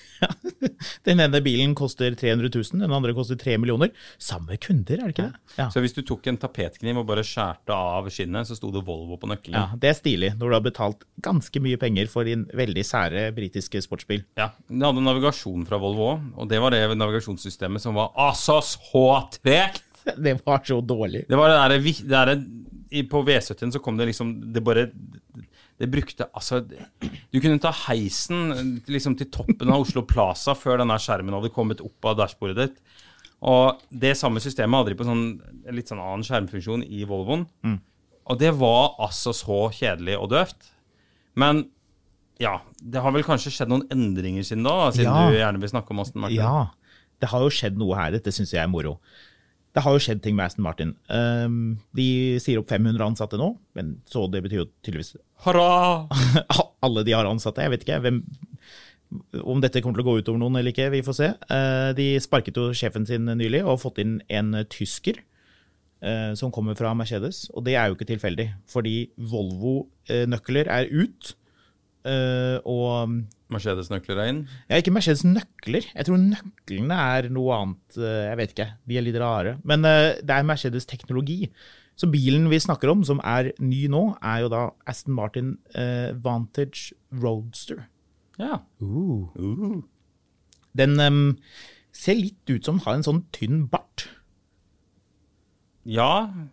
bilen koster 300 000, den andre koster 3 millioner. Samme kunder, er det ikke det? Ja. Så hvis du tok en tapetkniv og bare skjærte av skinnet, så stod det Volvo på nøkkelen. Ja, det er stilig, når du har betalt ganske mye penger for din veldig sære britiske sportsbil. Ja, det hadde navigasjon fra Volvo, og det var det navigasjonssystemet som var så tregt. Det var så dårlig. Det var det der på V70 så kom det liksom, det brukte, altså, du kunne ta heisen liksom til toppen av Oslo Plaza før denne skjermen hadde kommet opp av dashbordet ditt. Og det samme systemet hadde de på litt sånn annen skjermfunksjon i Volvoen. Og det var altså så kjedelig og døvt. Men ja, det har vel kanskje skjedd noen endringer siden da, siden du gjerne vil snakke om Aston Martin. Ja, det har jo skjedd noe her, dette synes jeg er moro. Det har jo skjedd ting med Aston Martin. De sier opp 500 ansatte nå, men så det betyr jo tydeligvis... Hurra! Alle de har ansatte, jeg vet ikke om dette kommer til å gå ut over noen eller ikke, vi får se. De sparket jo sjefen sin nylig og har fått inn en tysker som kommer fra Mercedes, og det er jo ikke tilfeldig, fordi Volvo-nøkler er ut, og... Mercedes-nøkler er inn? Ja, ikke Mercedes-nøkler. Jeg tror nøklene er noe annet, jeg vet ikke, de er litt rare. Men det er Mercedes-teknologi. Så bilen vi snakker om, som er ny nå, er jo da Aston Martin Vantage Roadster. Ja. Den ser litt ut som den har en sånn tynn bart. Ja,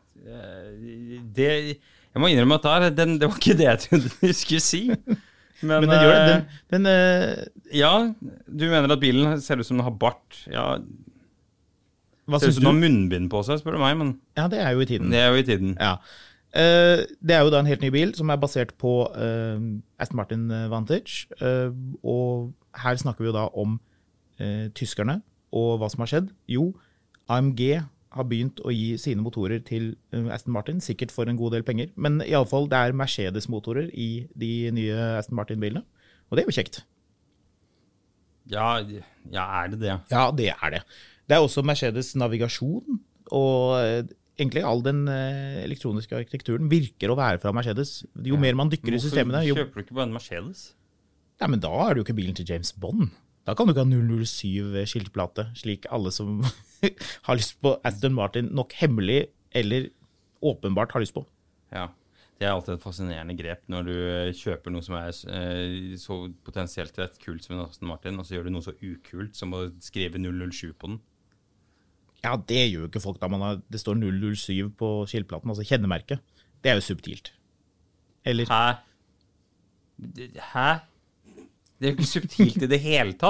jeg må innrømme at det var ikke det jeg trodde du skulle si. Men den gjør det. Ja, du mener at bilen ser ut som den har bart. Ja, ser ut som den har munnbind på seg, spør du meg. Men ja, det er jo i tiden. Ja. Det er jo da en helt ny bil som er basert på Aston Martin Vantage. Og her snakker vi jo da om tyskerne og hva som har skjedd. Jo, AMG har begynt å gi sine motorer til Aston Martin, sikkert for en god del penger. Men i alle fall, det er Mercedes-motorer i de nye Aston Martin-bilene. Og det er jo kjekt. Ja, er det det? Ja, det er det. Det er også Mercedes navigasjon, og egentlig all den elektroniske arkitekturen virker å være fra Mercedes. Jo mer man dykker i systemene... Hvorfor kjøper du ikke bare en Mercedes? Ja, men da er det jo ikke bilen til James Bond. Da kan du ikke ha 007-skiltplate, slik alle som har lyst på Aston Martin nok hemmelig eller åpenbart har lyst på. Ja, det er alltid et fascinerende grep når du kjøper noe som er så potensielt rett kult som en Aston Martin, og så gjør du noe så ukult som å skrive 007 på den. Ja, det gjør jo ikke folk da det står 007 på skiltplaten, altså kjennemerket. Det er jo subtilt. Eller... Hæ? Det er jo ikke subtilt i det hele tatt.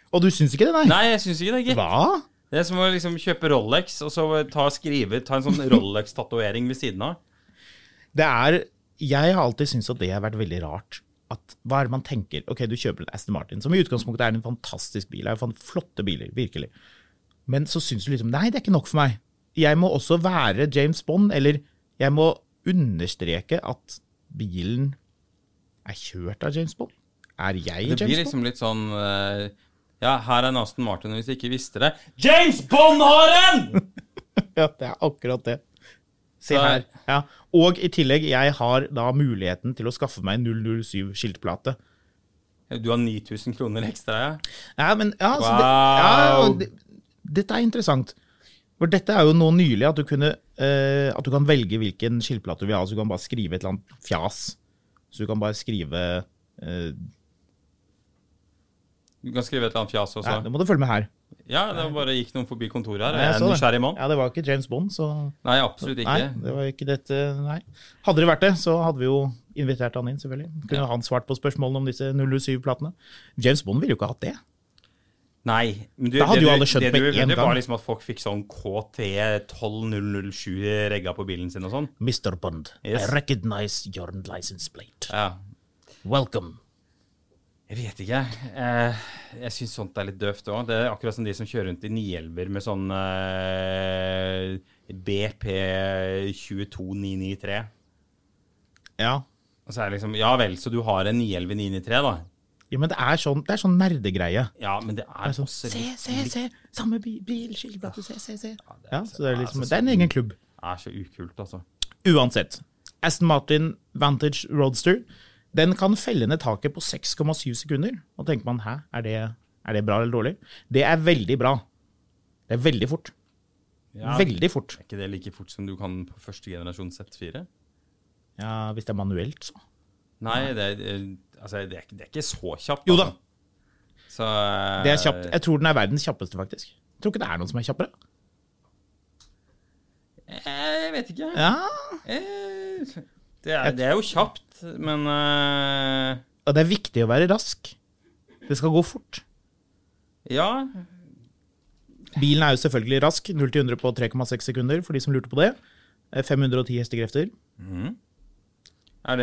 Og du syns ikke det, nei? Nei, jeg syns ikke det, gitt. Hva? Det er som å liksom kjøpe Rolex, og så ta en sånn Rolex-tatuering ved siden av. Jeg har alltid syntes at det har vært veldig rart. Hva er det man tenker? Ok, du kjøper en Aston Martin, som i utgangspunktet er en fantastisk bil. Det er jo flotte biler, virkelig. Men så synes du liksom, nei, det er ikke nok for meg. Jeg må også være James Bond, eller jeg må understreke at bilen er kjørt av James Bond. Er jeg James Bond? Det blir liksom litt sånn, ja, her er en Aston Martin, hvis du ikke visste det. James Bond har den! Ja, det er akkurat det. Se her. Ja. Og i tillegg, jeg har da muligheten til å skaffe meg en 007 skiltplate. Du har 9 000 kroner ekstra, ja? Ja, men ja, wow. Dette er interessant. For dette er jo nå nylig at du kan velge hvilken skiltplate du vil ha, så du kan bare skrive et eller annet fjas. Så du kan bare skrive... Du kan skrive et eller annet fjas også. Ja, det må du følge med her. Ja, det bare gikk noen forbi kontoret her. Jeg er en nysgjerrig mann. Ja, det var ikke James Bond, så... Nei, absolutt ikke. Nei, det var ikke dette, nei. Hadde det vært det, så hadde vi jo invitert han inn, selvfølgelig. Kunne han svart på spørsmålene om disse 007-platene. James Bond ville jo ikke hatt det. Nei, men da hadde jo alle skjønt med en gang. Det var liksom at folk fikk sånn KT 12007 regga på bilen sin og sånn. Mr. Bond, yes. I recognize your license plate. Ja. Welcome. Jeg vet ikke. Jeg synes sånt er litt døft også. Det er akkurat som de som kjører rundt i 911 med sånn BP 22993. Ja. Og så er det liksom, ja vel, så du har en 911 993 da? Ja, men det er sånn nerdegreie. Ja, men det er sånn, også se, samme bil, skiltplate, se. Ja, så det er liksom, det er en egen klubb. Det er så ukult, altså. Uansett, Aston Martin Vantage Roadster, den kan felle ned taket på 6,7 sekunder. Og tenker man, er det bra eller dårlig? Det er veldig bra. Det er veldig fort. Ja, veldig fort. Er ikke det like fort som du kan på første generasjon Z4? Ja, hvis det er manuelt, så. Nei, det er ikke så kjapt. Jo da. Så, det er kjapt. Jeg tror den er verdens kjappeste, faktisk. Jeg tror ikke det er noen som er kjappere. Jeg vet ikke. Ja. Det er jo kjapt, men... Og det er viktig å være rask. Det skal gå fort. Ja. Bilen er jo selvfølgelig rask. 0-100 på 3,6 sekunder, for de som lurte på det. 510 hestekrefter. Mm. Er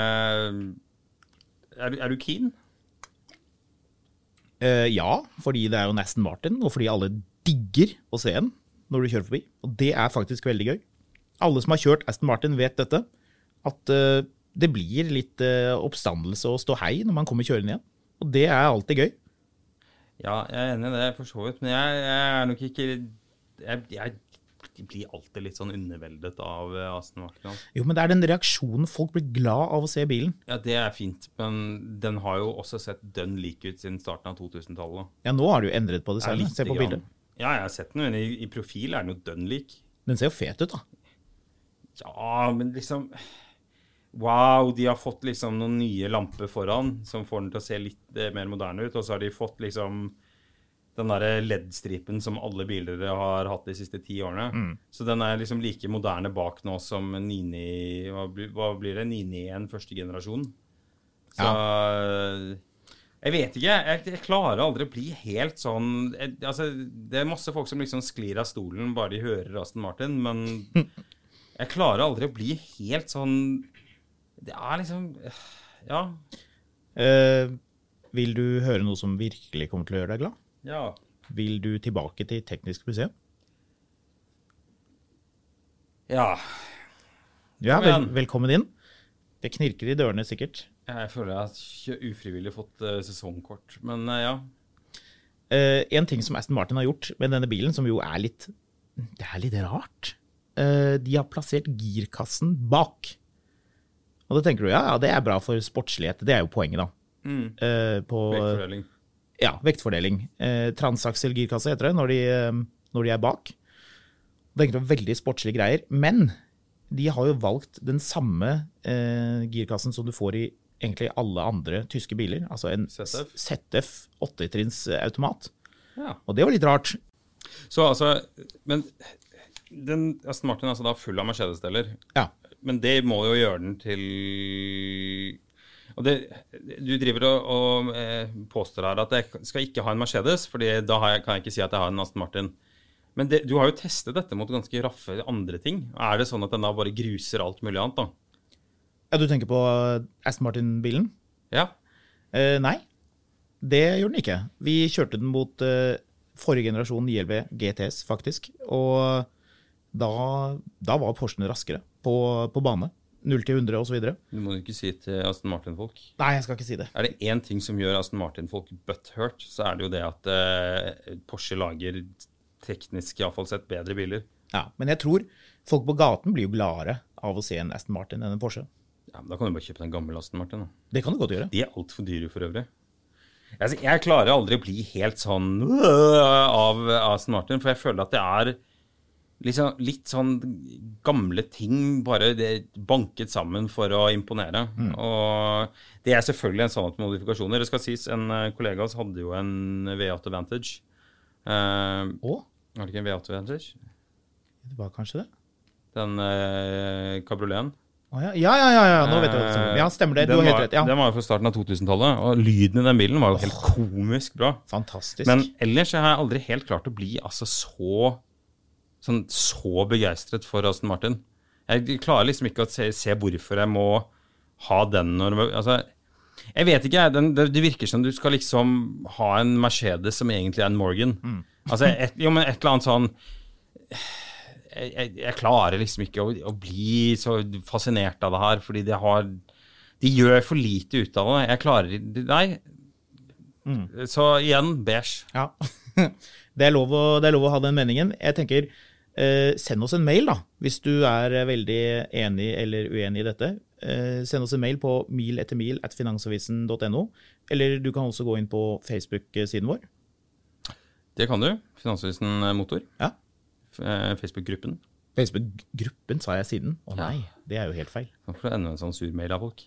du keen? Ja, fordi det er jo en Aston Martin, og fordi alle digger å se den når du kjører forbi. Og det er faktisk veldig gøy. Alle som har kjørt Aston Martin vet dette, at det blir litt oppstandelse og stå hei når man kommer kjørende igjen. Og det er alltid gøy. Ja, jeg er enig i det, for så vidt. Men jeg er nok ikke... Jeg blir alltid litt sånn underveldet av Aston Martin. Jo, men det er den reaksjonen. Folk blir glad av å se bilen. Ja, det er fint, men den har jo også sett dønn lik ut siden starten av 2000-tallet. Ja, nå har du jo endret på designet. Se på bildet. Ja, jeg har sett den, men i profil er den jo dønn lik. Den ser jo fet ut, da. Ja, men liksom... Wow, de har fått liksom noen nye lamper foran, som får den til å se litt mer moderne ut, og så har de fått liksom... den der LED-stripen som alle biler har hatt de siste 10 årene. Mm. Så den er liksom like moderne bak nå som 9, hva blir det? 991 første generasjon. Så jeg vet ikke, jeg klarer aldri å bli helt sånn, altså det er masse folk som liksom sklir av stolen bare de hører Aston Martin, men jeg klarer aldri å bli helt sånn, det er liksom, ja. Vil du høre noe som virkelig kommer til å gjøre deg glad? Ja. Vil du tilbake til Teknisk museum? Ja. Ja, velkommen inn. Det knirker i dørene sikkert. Jeg føler jeg har ufrivillig fått sesongkort, men ja. En ting som Aston Martin har gjort med denne bilen, som jo er litt, det er litt rart. De har plassert girkassen bak. Og da tenker du, ja, det er bra for sportslighet. Det er jo poenget da. Vektfordeling. Ja, vektfordeling. Transaxel-girkasse heter det når de er bak. Det er egentlig veldig sportslige greier, men de har jo valgt den samme girkassen som du får i egentlig alle andre tyske biler, altså en ZF 8-trinns automat. Ja. Og det var litt rart. Så altså, men den Aston Martin er altså da full av Mercedes-deler. Ja. Men det må jo gjøre den til... Og du driver og påstår her at jeg skal ikke ha en Mercedes, fordi da kan jeg ikke si at jeg har en Aston Martin. Men du har jo testet dette mot ganske raffe andre ting. Er det sånn at den da bare gruser alt mulig annet da? Ja, du tenker på Aston Martin-bilen? Ja. Nei, det gjør den ikke. Vi kjørte den mot forrige generasjon ILV GTS faktisk, og da var Porschen raskere på bane. 0-100 og så videre. Du må jo ikke si til Aston Martin-folk. Nei, jeg skal ikke si det. Er det en ting som gjør Aston Martin-folk butthurt, så er det jo det at Porsche lager teknisk i hvert fall sett bedre biler. Ja, men jeg tror folk på gaten blir jo gladere av å se en Aston Martin enn en Porsche. Ja, men da kan du bare kjøpe den gamle Aston Martin. Da. Det kan du godt gjøre. De alt for dyre for øvrig. Jeg klarer aldri å bli helt sånn av Aston Martin, for jeg føler at det er litt sånn gamle ting, bare det banket sammen for å imponere. Og det er selvfølgelig en sånn modifikasjoner. Det skal sies, en kollega av oss hadde jo en V8 Vantage. Var det ikke en V8 Vantage? Det var kanskje det. Den kabrioleten. Ja, nå vet jeg hva det stemmer. Ja, stemmer det, du har helt rett. Ja. Den var jo fra starten av 2000-tallet, og lyden i den bilen var jo helt komisk bra. Fantastisk. Men ellers har jeg aldri helt klart å bli så begeistret for Aston Martin. Jeg klarer liksom ikke å se hvorfor jeg må ha den jeg vet ikke, det virker som du skal liksom ha en Mercedes som egentlig er en Morgan. Et eller annet sånn jeg klarer liksom ikke å bli så fascinert av det her, fordi de gjør for lite ut av det. Jeg klarer så igjen, beige. Ja, det er lov å ha den meningen. Jeg tenker, send oss en mail da, hvis du er veldig enig eller uenig i dette. Send oss en mail på milettermil@finansavisen.no, eller du kan også gå inn på Facebook-siden vår. Det kan du, Finansavisen Motor. Ja. Facebook-gruppen. Facebook-gruppen, sa jeg siden? Nei, det er jo helt feil. Nå får du enda en sånn sur mail av folk.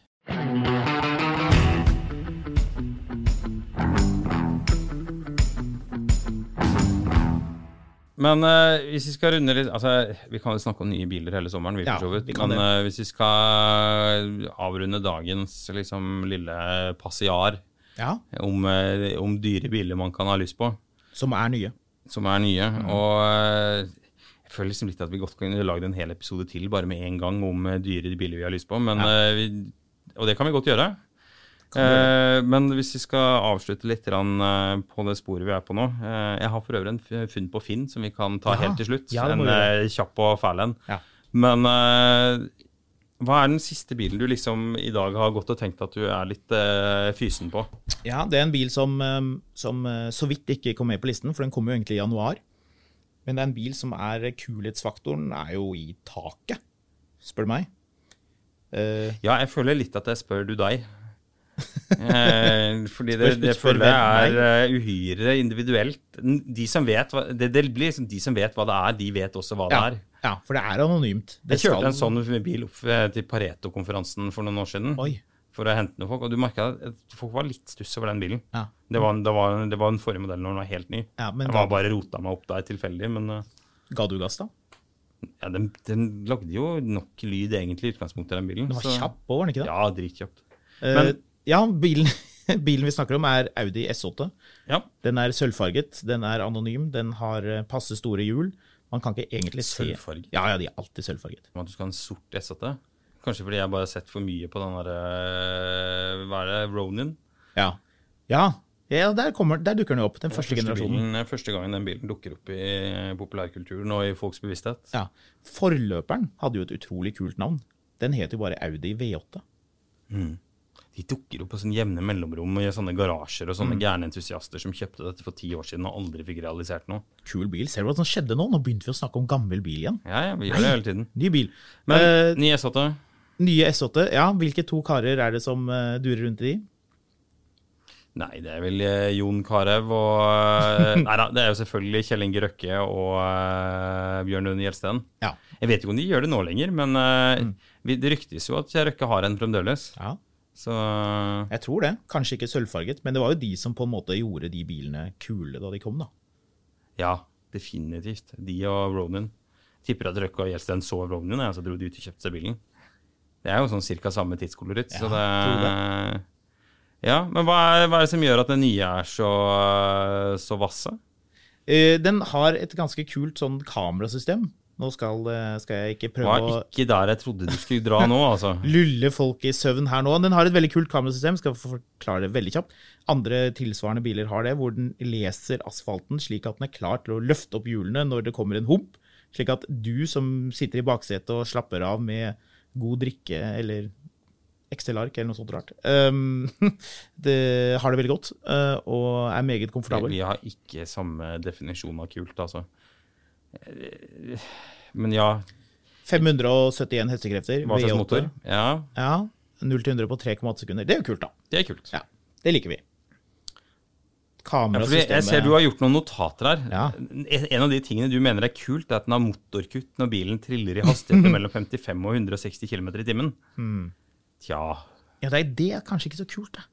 Men hvis vi skal runde litt, vi kan jo snakke om nye biler hele sommeren, vi men hvis vi skal avrunde dagens liksom, lille passiar om dyre biler man kan ha lyst på. Som er nye. Og jeg føler liksom litt at vi godt kunne lage en hel episode til, bare med en gang om dyre biler vi har lyst på, men, og det kan vi godt gjøre. Men hvis vi skal avslutte litt på det sporet vi er på nå, jeg har for øvrig en funn på Finn som vi kan ta helt til slutt, en kjapp og fæl en. Men hva er den siste bilen du liksom i dag har gått og tenkt at du er litt fysen på? Ja, det er en bil som så vidt ikke kom med på listen, for den kom jo egentlig i januar. Men det er en bil som kulhetsfaktoren er jo i taket, spør du meg. Ja, jeg føler litt at jeg spør du deg. Fordi det føler jeg uhyre individuelt. De som vet det blir liksom de som vet hva det er, de vet også hva det er. Ja, for det er anonymt. Jeg kjørte en sånn bil opp til Pareto-konferansen for noen år siden. For å hente noen folk, og du merket at folk var litt stuss over den bilen. Det var en forrige modell når den var helt ny. Jeg var bare rota meg opp der tilfeldig, men ga du gass da? Ja, den lagde jo nok lyd egentlig i utgangspunktet den bilen. Den var kjapp også, var den ikke det? Ja, dritkjapt. Men ja, bilen vi snakker om er Audi S8. Den er sølvfarget, den er anonym, den har passe store hjul. Man kan ikke egentlig se... Sølvfarget? Ja, de er alltid sølvfarget. At du skal ha en sort S8? Kanskje fordi jeg bare har sett for mye på den der... Hva er det? Ronin? Ja, der dukker den opp, den første generasjonen. Første gangen den bilen dukker opp i populærkulturen og i folks bevissthet. Ja, forløperen hadde jo et utrolig kult navn. Den heter jo bare Audi V8. De dukker opp på sånne jevne mellomrom i sånne garasjer og sånne gærne entusiaster som kjøpte dette for 10 år siden og aldri fikk realisert noe. Kul bil. Ser du hva som skjedde nå? Nå begynte vi å snakke om gammel bil igjen. Ja, vi gjør det hele tiden. Ny bil. Men nye S8? Nye S8, ja. Hvilke to karer er det som durer rundt i de? Nei, det er vel Jon Carew og... Neida, det er jo selvfølgelig Kjell Inge Røkke og Bjørn Rune Gjelsten. Ja. Jeg vet ikke om de gjør det nå lenger, men det ryktes jo at Røkke har en fremdeles. Ja. Så... Jeg tror det. Kanskje ikke sølvfarget, men det var jo de som på en måte gjorde de bilene kule da de kom da. Ja, definitivt. De og Ronin. Tipper at Røkke og Gjelsten så Ronin, så dro de ut og kjøpte seg bilen. Det jo sånn cirka samme tidskolorit, så det tror det. Ja, men hva det som gjør at det nye så vasse? Den har et ganske kult sånn kamerasystem. Nå skal jeg ikke prøve Var ikke der jeg trodde du skulle dra nå, altså. Lulle folk i søvn her nå. Den har et veldig kult kamerasystem, skal forklare det veldig kjapt. Andre tilsvarende biler har det, hvor den leser asfalten slik at den klar til å løfte opp hjulene når det kommer en hump, slik at du som sitter i baksetet og slapper av med god drikke eller Excel-ark eller noe sånt rart, det har det veldig godt og meget komfortabel. Vi har ikke samme definisjon av kult, altså. Men ja 571 hestekrefter hva slags motor? Ja 0-100 på 3,8 sekunder. Det jo kult da. Det kult. Ja, det liker vi. Kamerasystemet. Jeg ser du har gjort noen notater her. Ja. En av de tingene du mener kult at den har motorkutt når bilen triller i hastigheter mellom 55 og 160 km i timen. Tja. Ja, det kanskje ikke så kult da.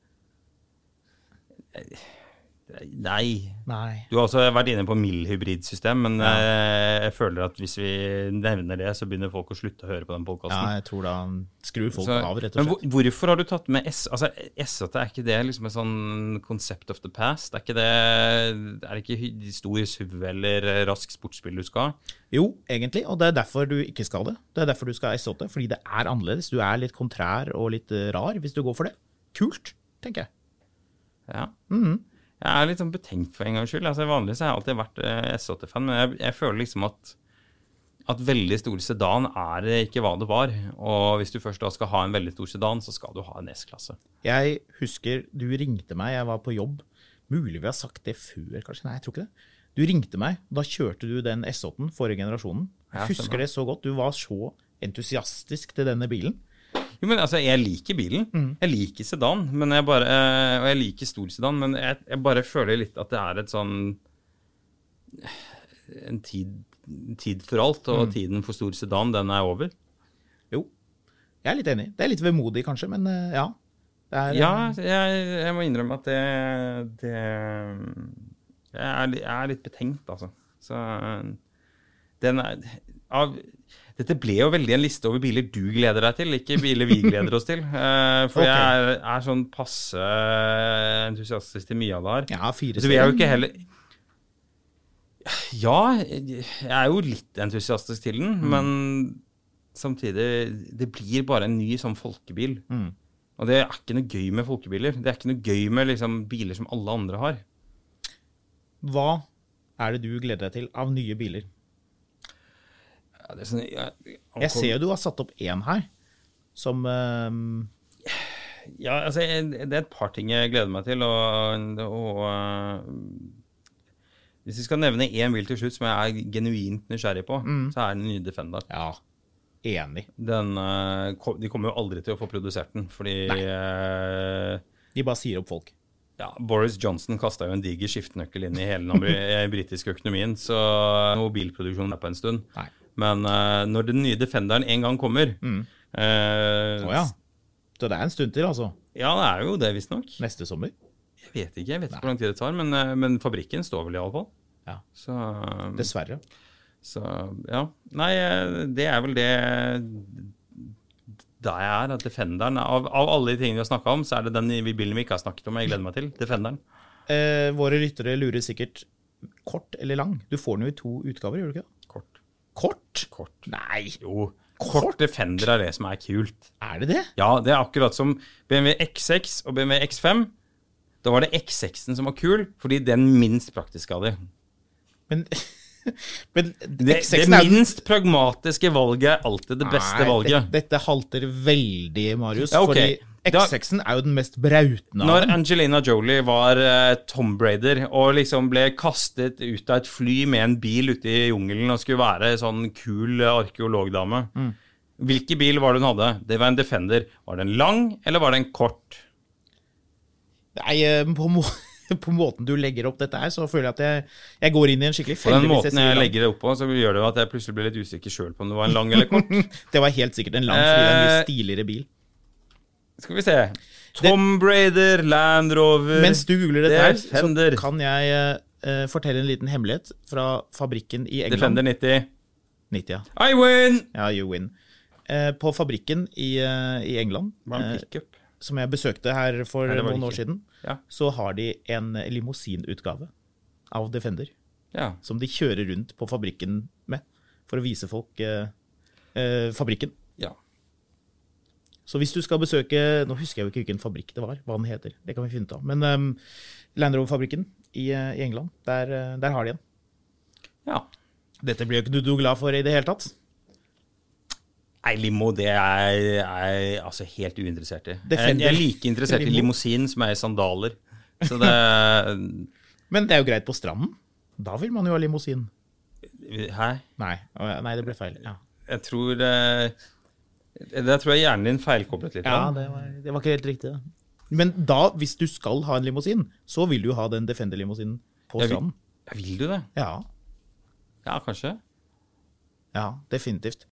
Nei. Du har også vært inne på mild-hybridsystem, men jeg føler at hvis vi nevner det, så begynner folk å slutte å høre på den podcasten. Ja, jeg tror da skrur folk av, rett og slett. Men hvorfor har du tatt med altså S8, ikke det liksom en sånn concept of the past? Det ikke stor SUV eller rask sportsbil du skal ha? Jo, egentlig, og det derfor du ikke skal det. Det derfor du skal ha S8, fordi det annerledes. Du litt kontrær og litt rar hvis du går for det. Kult, tenker jeg. Ja. Jeg litt sånn betenkt for en gangs skyld. Altså, vanligvis har jeg alltid vært S8-fan, men jeg føler liksom at veldig stor sedan ikke hva det var. Og hvis du først da skal ha en veldig stor sedan, så skal du ha en S-klasse. Jeg husker, du ringte meg, jeg var på jobb. Mulig vi har sagt det før, kanskje? Nei, jeg tror ikke det. Du ringte meg, da kjørte du den S8-en, forrige generasjonen. Jeg husker det så godt, du var så entusiastisk til denne bilen. Jo, men altså, jeg liker bilen. Jeg liker sedan, men og jeg liker stor sedan, men jeg bare føler litt at det et sånn en tid for alt, og tiden for stor sedan, den over. Jo, jeg litt enig. Det litt vemodig kanskje, men ja. Ja, jeg må innrømme at jeg litt betenkt, altså. Så den dette ble jo veldig en liste over biler du gleder deg til, ikke biler vi gleder oss til. For jeg sånn passe entusiastisk til mye av det her. Ja, 4 så vi jo ikke heller... Ja, jeg jo litt entusiastisk til den, men samtidig, det blir bare en ny sånn folkebil. Og det ikke noe gøy med folkebiler. Det ikke noe gøy med liksom, biler som alle andre har. Hva det du gleder deg til av nye biler? Ja, sånn, jeg ser jo du har satt opp en her, som... Ja, altså, det et par ting jeg gleder meg til, og hvis vi skal nevne en bil til slutt som jeg genuint nysgjerrig på, så den nye Defender. Ja, enig. De kommer jo aldri til å få produsert den, fordi... De bare sier opp folk. Ja, Boris Johnson kastet jo en diger skiftenøkkel inn i hele den britiske økonomien, så mobilproduksjonen på en stund. Nei. Men når den nye Defenderen en gang kommer... ja. Så det en stund til, altså? Ja, det jo det, visst nok. Neste sommer? Jeg vet ikke hvor lang tid det tar, men fabrikken står vel i alle fall. Ja, så, dessverre. Så, ja. Nei, det vel det da jeg at Defenderen, av alle de tingene vi har snakket om, så det den bilen vi ikke har snakket om, jeg gleder meg til, Defenderen. Våre lyttere lurer sikkert kort eller lang. Du får den jo i 2 utgaver, gjør du ikke det? Kort? Nei. Jo, kort Defender det som kult. Det det? Ja, det akkurat som BMW X6 og BMW X5. Da var det X6-en som var kul, fordi den minst praktiske av det. Men det minst pragmatiske valget alltid det beste valget. Dette halter veldig, Marius, ja, okay. Fordi X6-en jo den mest brautende av når dem. Angelina Jolie var Tomb Raider og liksom ble kastet ut av et fly med en bil ute i jungelen og skulle være sånn kul arkeologdame. Hvilken bil var det hun hadde? Det var en Defender. Var den lang, eller var den kort? Nei, på måten du legger opp dette så føler jeg at jeg går inn i en skikkelig felle. På den måten jeg legger det opp på, så gjør det at jeg plutselig blir litt usikker selv på om det var en lang eller kort. Det var helt sikkert en lang, fordi det en mye stiligere bil. Skal vi se. Tomb Raider, Land Rover... Mens du googler dette her, Defender. Så kan jeg fortelle en liten hemmelighet fra fabrikken i England. Defender 90. 90, ja. I win! Ja, you win. På fabrikken i England, som jeg besøkte her for noen år siden, så har de en limousinutgave av Defender, som de kjører rundt på fabrikken med, for å vise folk fabrikken. Ja. Så hvis du skal besøke, nå husker jeg jo ikke hvilken fabrikk det var, hva den heter, det kan vi finne ut av, men Land Rover-fabrikken i England, der har de en. Ja. Dette blir jo ikke du glad for i det hele tatt. Nei, limo, det er jeg altså helt uinteressert i. Jeg er like interessert i limousin som jeg er i sandaler. Så det... Men det er jo greit på stranden. Da vil man jo ha limousin. Hæ? Nei, det ble feil. Ja. Jeg tror... Det tror jeg hjernen din feilkoblet litt. Ja, det var ikke helt riktig. Men da, hvis du skal ha en limousin, så vil du ha den Defender-limousinen på stranden. Vil du det? Ja. Ja, kanskje. Ja, definitivt.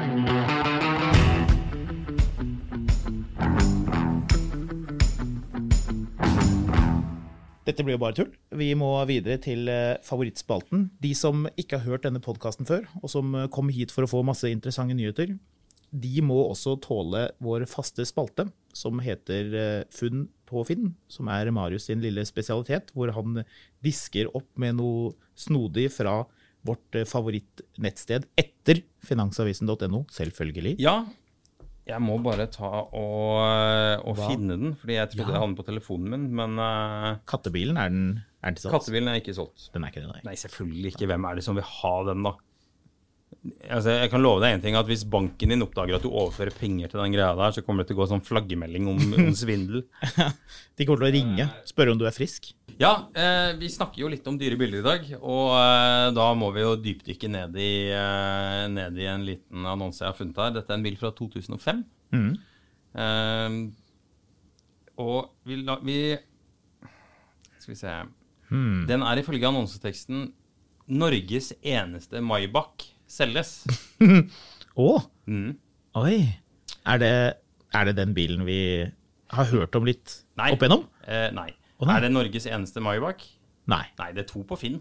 Dette blir jo bare tull. Vi må videre til favorittspalten. De som ikke har hørt denne podcasten før, og som kom hit for å få masse interessante nyheter, de må også tåle vår faste spalte, som heter Funn på Finn, som er Marius sin lille spesialitet, hvor han disker opp med noe snodig fra vårt favorittnettsted etter finansavisen.no, selvfølgelig. Ja, jeg må bare ta og finne den, fordi jeg trodde jeg hadde den på telefonen min, men... Kattebilen, er den ikke solgt? Kattebilen er ikke solgt. Den er ikke det, nei. Nei, selvfølgelig ikke. Hvem er det som vil ha den da? Altså, jeg kan love deg en ting, at hvis banken din oppdager at du overfører penger til den greia der, så kommer det til å gå sånn flaggemelding om svindel. De kommer til å ringe, spørre om du er frisk. Ja, vi snakker jo litt om dyre bilder i dag, og da må vi jo dypdykke ned i en liten annonse jeg har funnet her. Dette er en bil fra 2005. Og vi skal vi se. Den er ifølge annonseteksten Norges eneste Maybach selges. Oi. Er det den bilen vi har hørt om litt opp igjennom? Nei. Er det Norges eneste Maybach? Nei. Nei, det er 2 på Finn.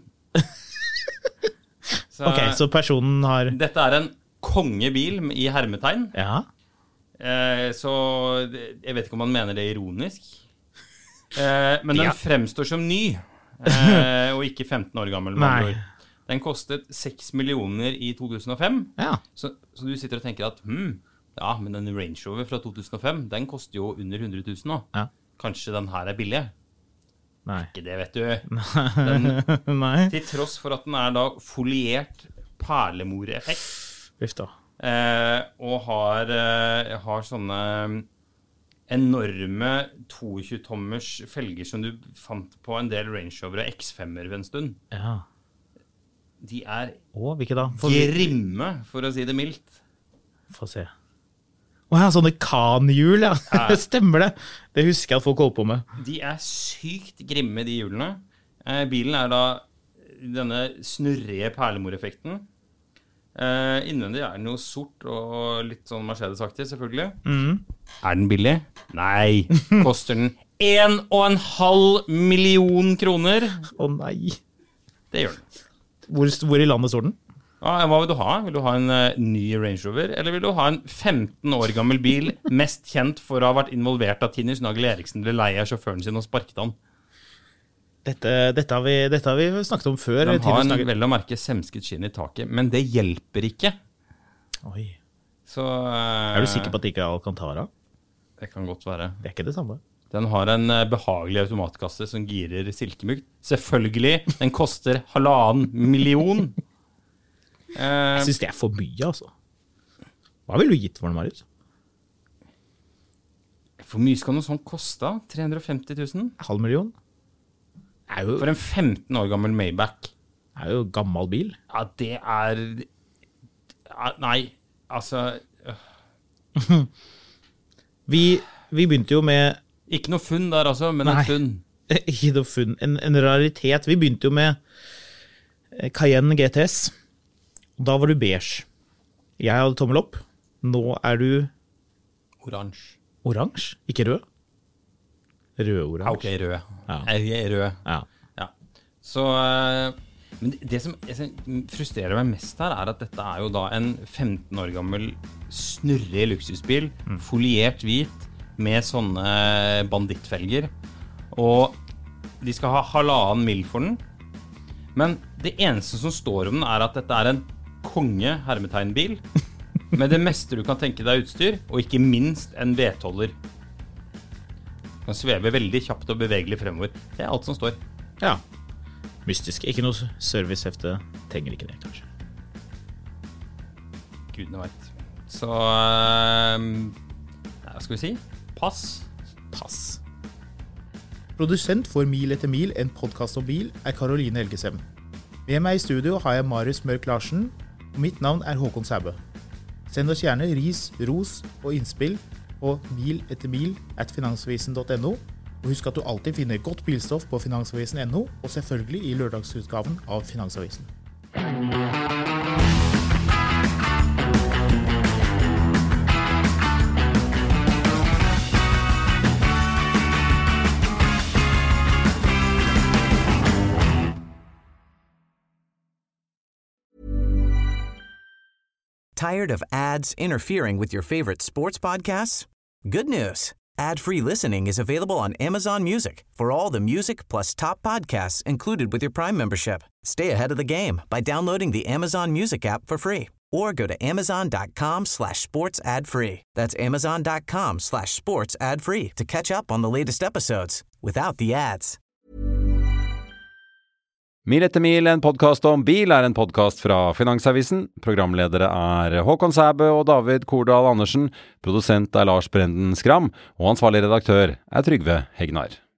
Så personen har... Dette er en kongebil i hermetegn. Ja. Så jeg vet ikke om man mener det ironisk. Men den fremstår som ny, og ikke 15 år gammel. Nei. Den kostet 6 millioner i 2005. Ja. Så du sitter og tenker at, ja, men den Range Rover fra 2005, den koster jo under 100 000 nå. Ja. Kanskje den her er billig? Nei. Ikke det, vet du. Nei. Til tross for at den er da foliert perlemoreffekt. Viff da. Og har sånne enorme 22-tommers felger som du fant på en del Range Rover og X5-er ved en stund. Ja. De er hvilke da? grimme, for å si det mildt. Få se. Sånne kanhjul, ja. Stemmer det. Det husker jeg at folk holder på med. De er sykt grimme, de hjulene. Bilen er da denne snurrige perlemoreffekten. Innvendig er den jo sort og litt sånn Mercedes-aktig, selvfølgelig. Er den billig? Nei. Koster den 1,5 million kroner? Nei. Det gjør den. Hvor i landet står den? Ja, hva vil du ha? Vil du ha en ny Range Rover, eller vil du ha en 15 år gammel bil, mest kjent for å ha vært involvert av Tinus Nagel Eriksen ble lei av sjåføren sin og sparket han? Dette har vi snakket om før. Den har en vel å merke semsket skinn i taket, men det hjelper ikke. Oi. Så, er du sikker på at det ikke er Alcantara? Det kan godt være. Det er ikke det samme. Den har en behagelig automatkasse som girer silkemykt. Selvfølgelig, den koster 1,5 million. Jeg synes det er for mye, altså. Hva vil du gitt for den, Marius? Hvor mye skal noe sånt koste? 350 000? 0,5 million? For en 15 år gammel Maybach. Det er jo gammel bil. Ja, det er... Nei, altså... Vi begynte jo med... Ikke noe funn der altså, men en funn. Ikke noe funn, en raritet. Vi begynte jo med Cayenne GTS. Da var du beige. Jeg hadde tommel opp. Nå er du... Oransje. Oransje? Ikke rød? Rød-oransje. Ok, rød. Ja. Jeg er rød. Ja. Så Men det som frustrerer meg mest her at dette jo da en 15 år gammel snurrig luksusbil, foliert hvit, med sånne bandittfelger, og de skal ha 1,5 mil for den. Men det eneste som står om den at dette en konge-hermetegnbil, med det meste du kan tenke deg utstyr, og ikke minst en vedholder. Den svever veldig kjapt og bevegelig fremover. Det alt som står. Ja, mystisk. Ikke noe servicehefte, trenger ikke det, kanskje. Gudene vet. Så, hva skal vi si? Pass. Produsent for Mil etter mil, en podcast om bil, Caroline Helgesem. Med meg i studio har jeg Marius Mørk Larsen, og mitt navn Håkon Sæbø. Send oss gjerne ris, ros og innspill på miletermil@finansavisen.no, og husk at du alltid finner godt bilstoff på finansavisen.no, og selvfølgelig i lørdagsutgaven av Finansavisen. Tired of ads interfering with your favorite sports podcasts? Good news. Ad-free listening is available on Amazon Music for all the music plus top podcasts included with your Prime membership. Stay ahead of the game by downloading the Amazon Music app for free or go to amazon.com/sports ad-free. That's amazon.com/sports ad-free to catch up on the latest episodes without the ads. Mil etter mil, en podcast om bil, en podcast fra Finansavisen. Programledere Håkon Sæbø og David Kordal Andersen. Produsent Lars Brenden Skram, og ansvarlig redaktør Trygve Hegnar.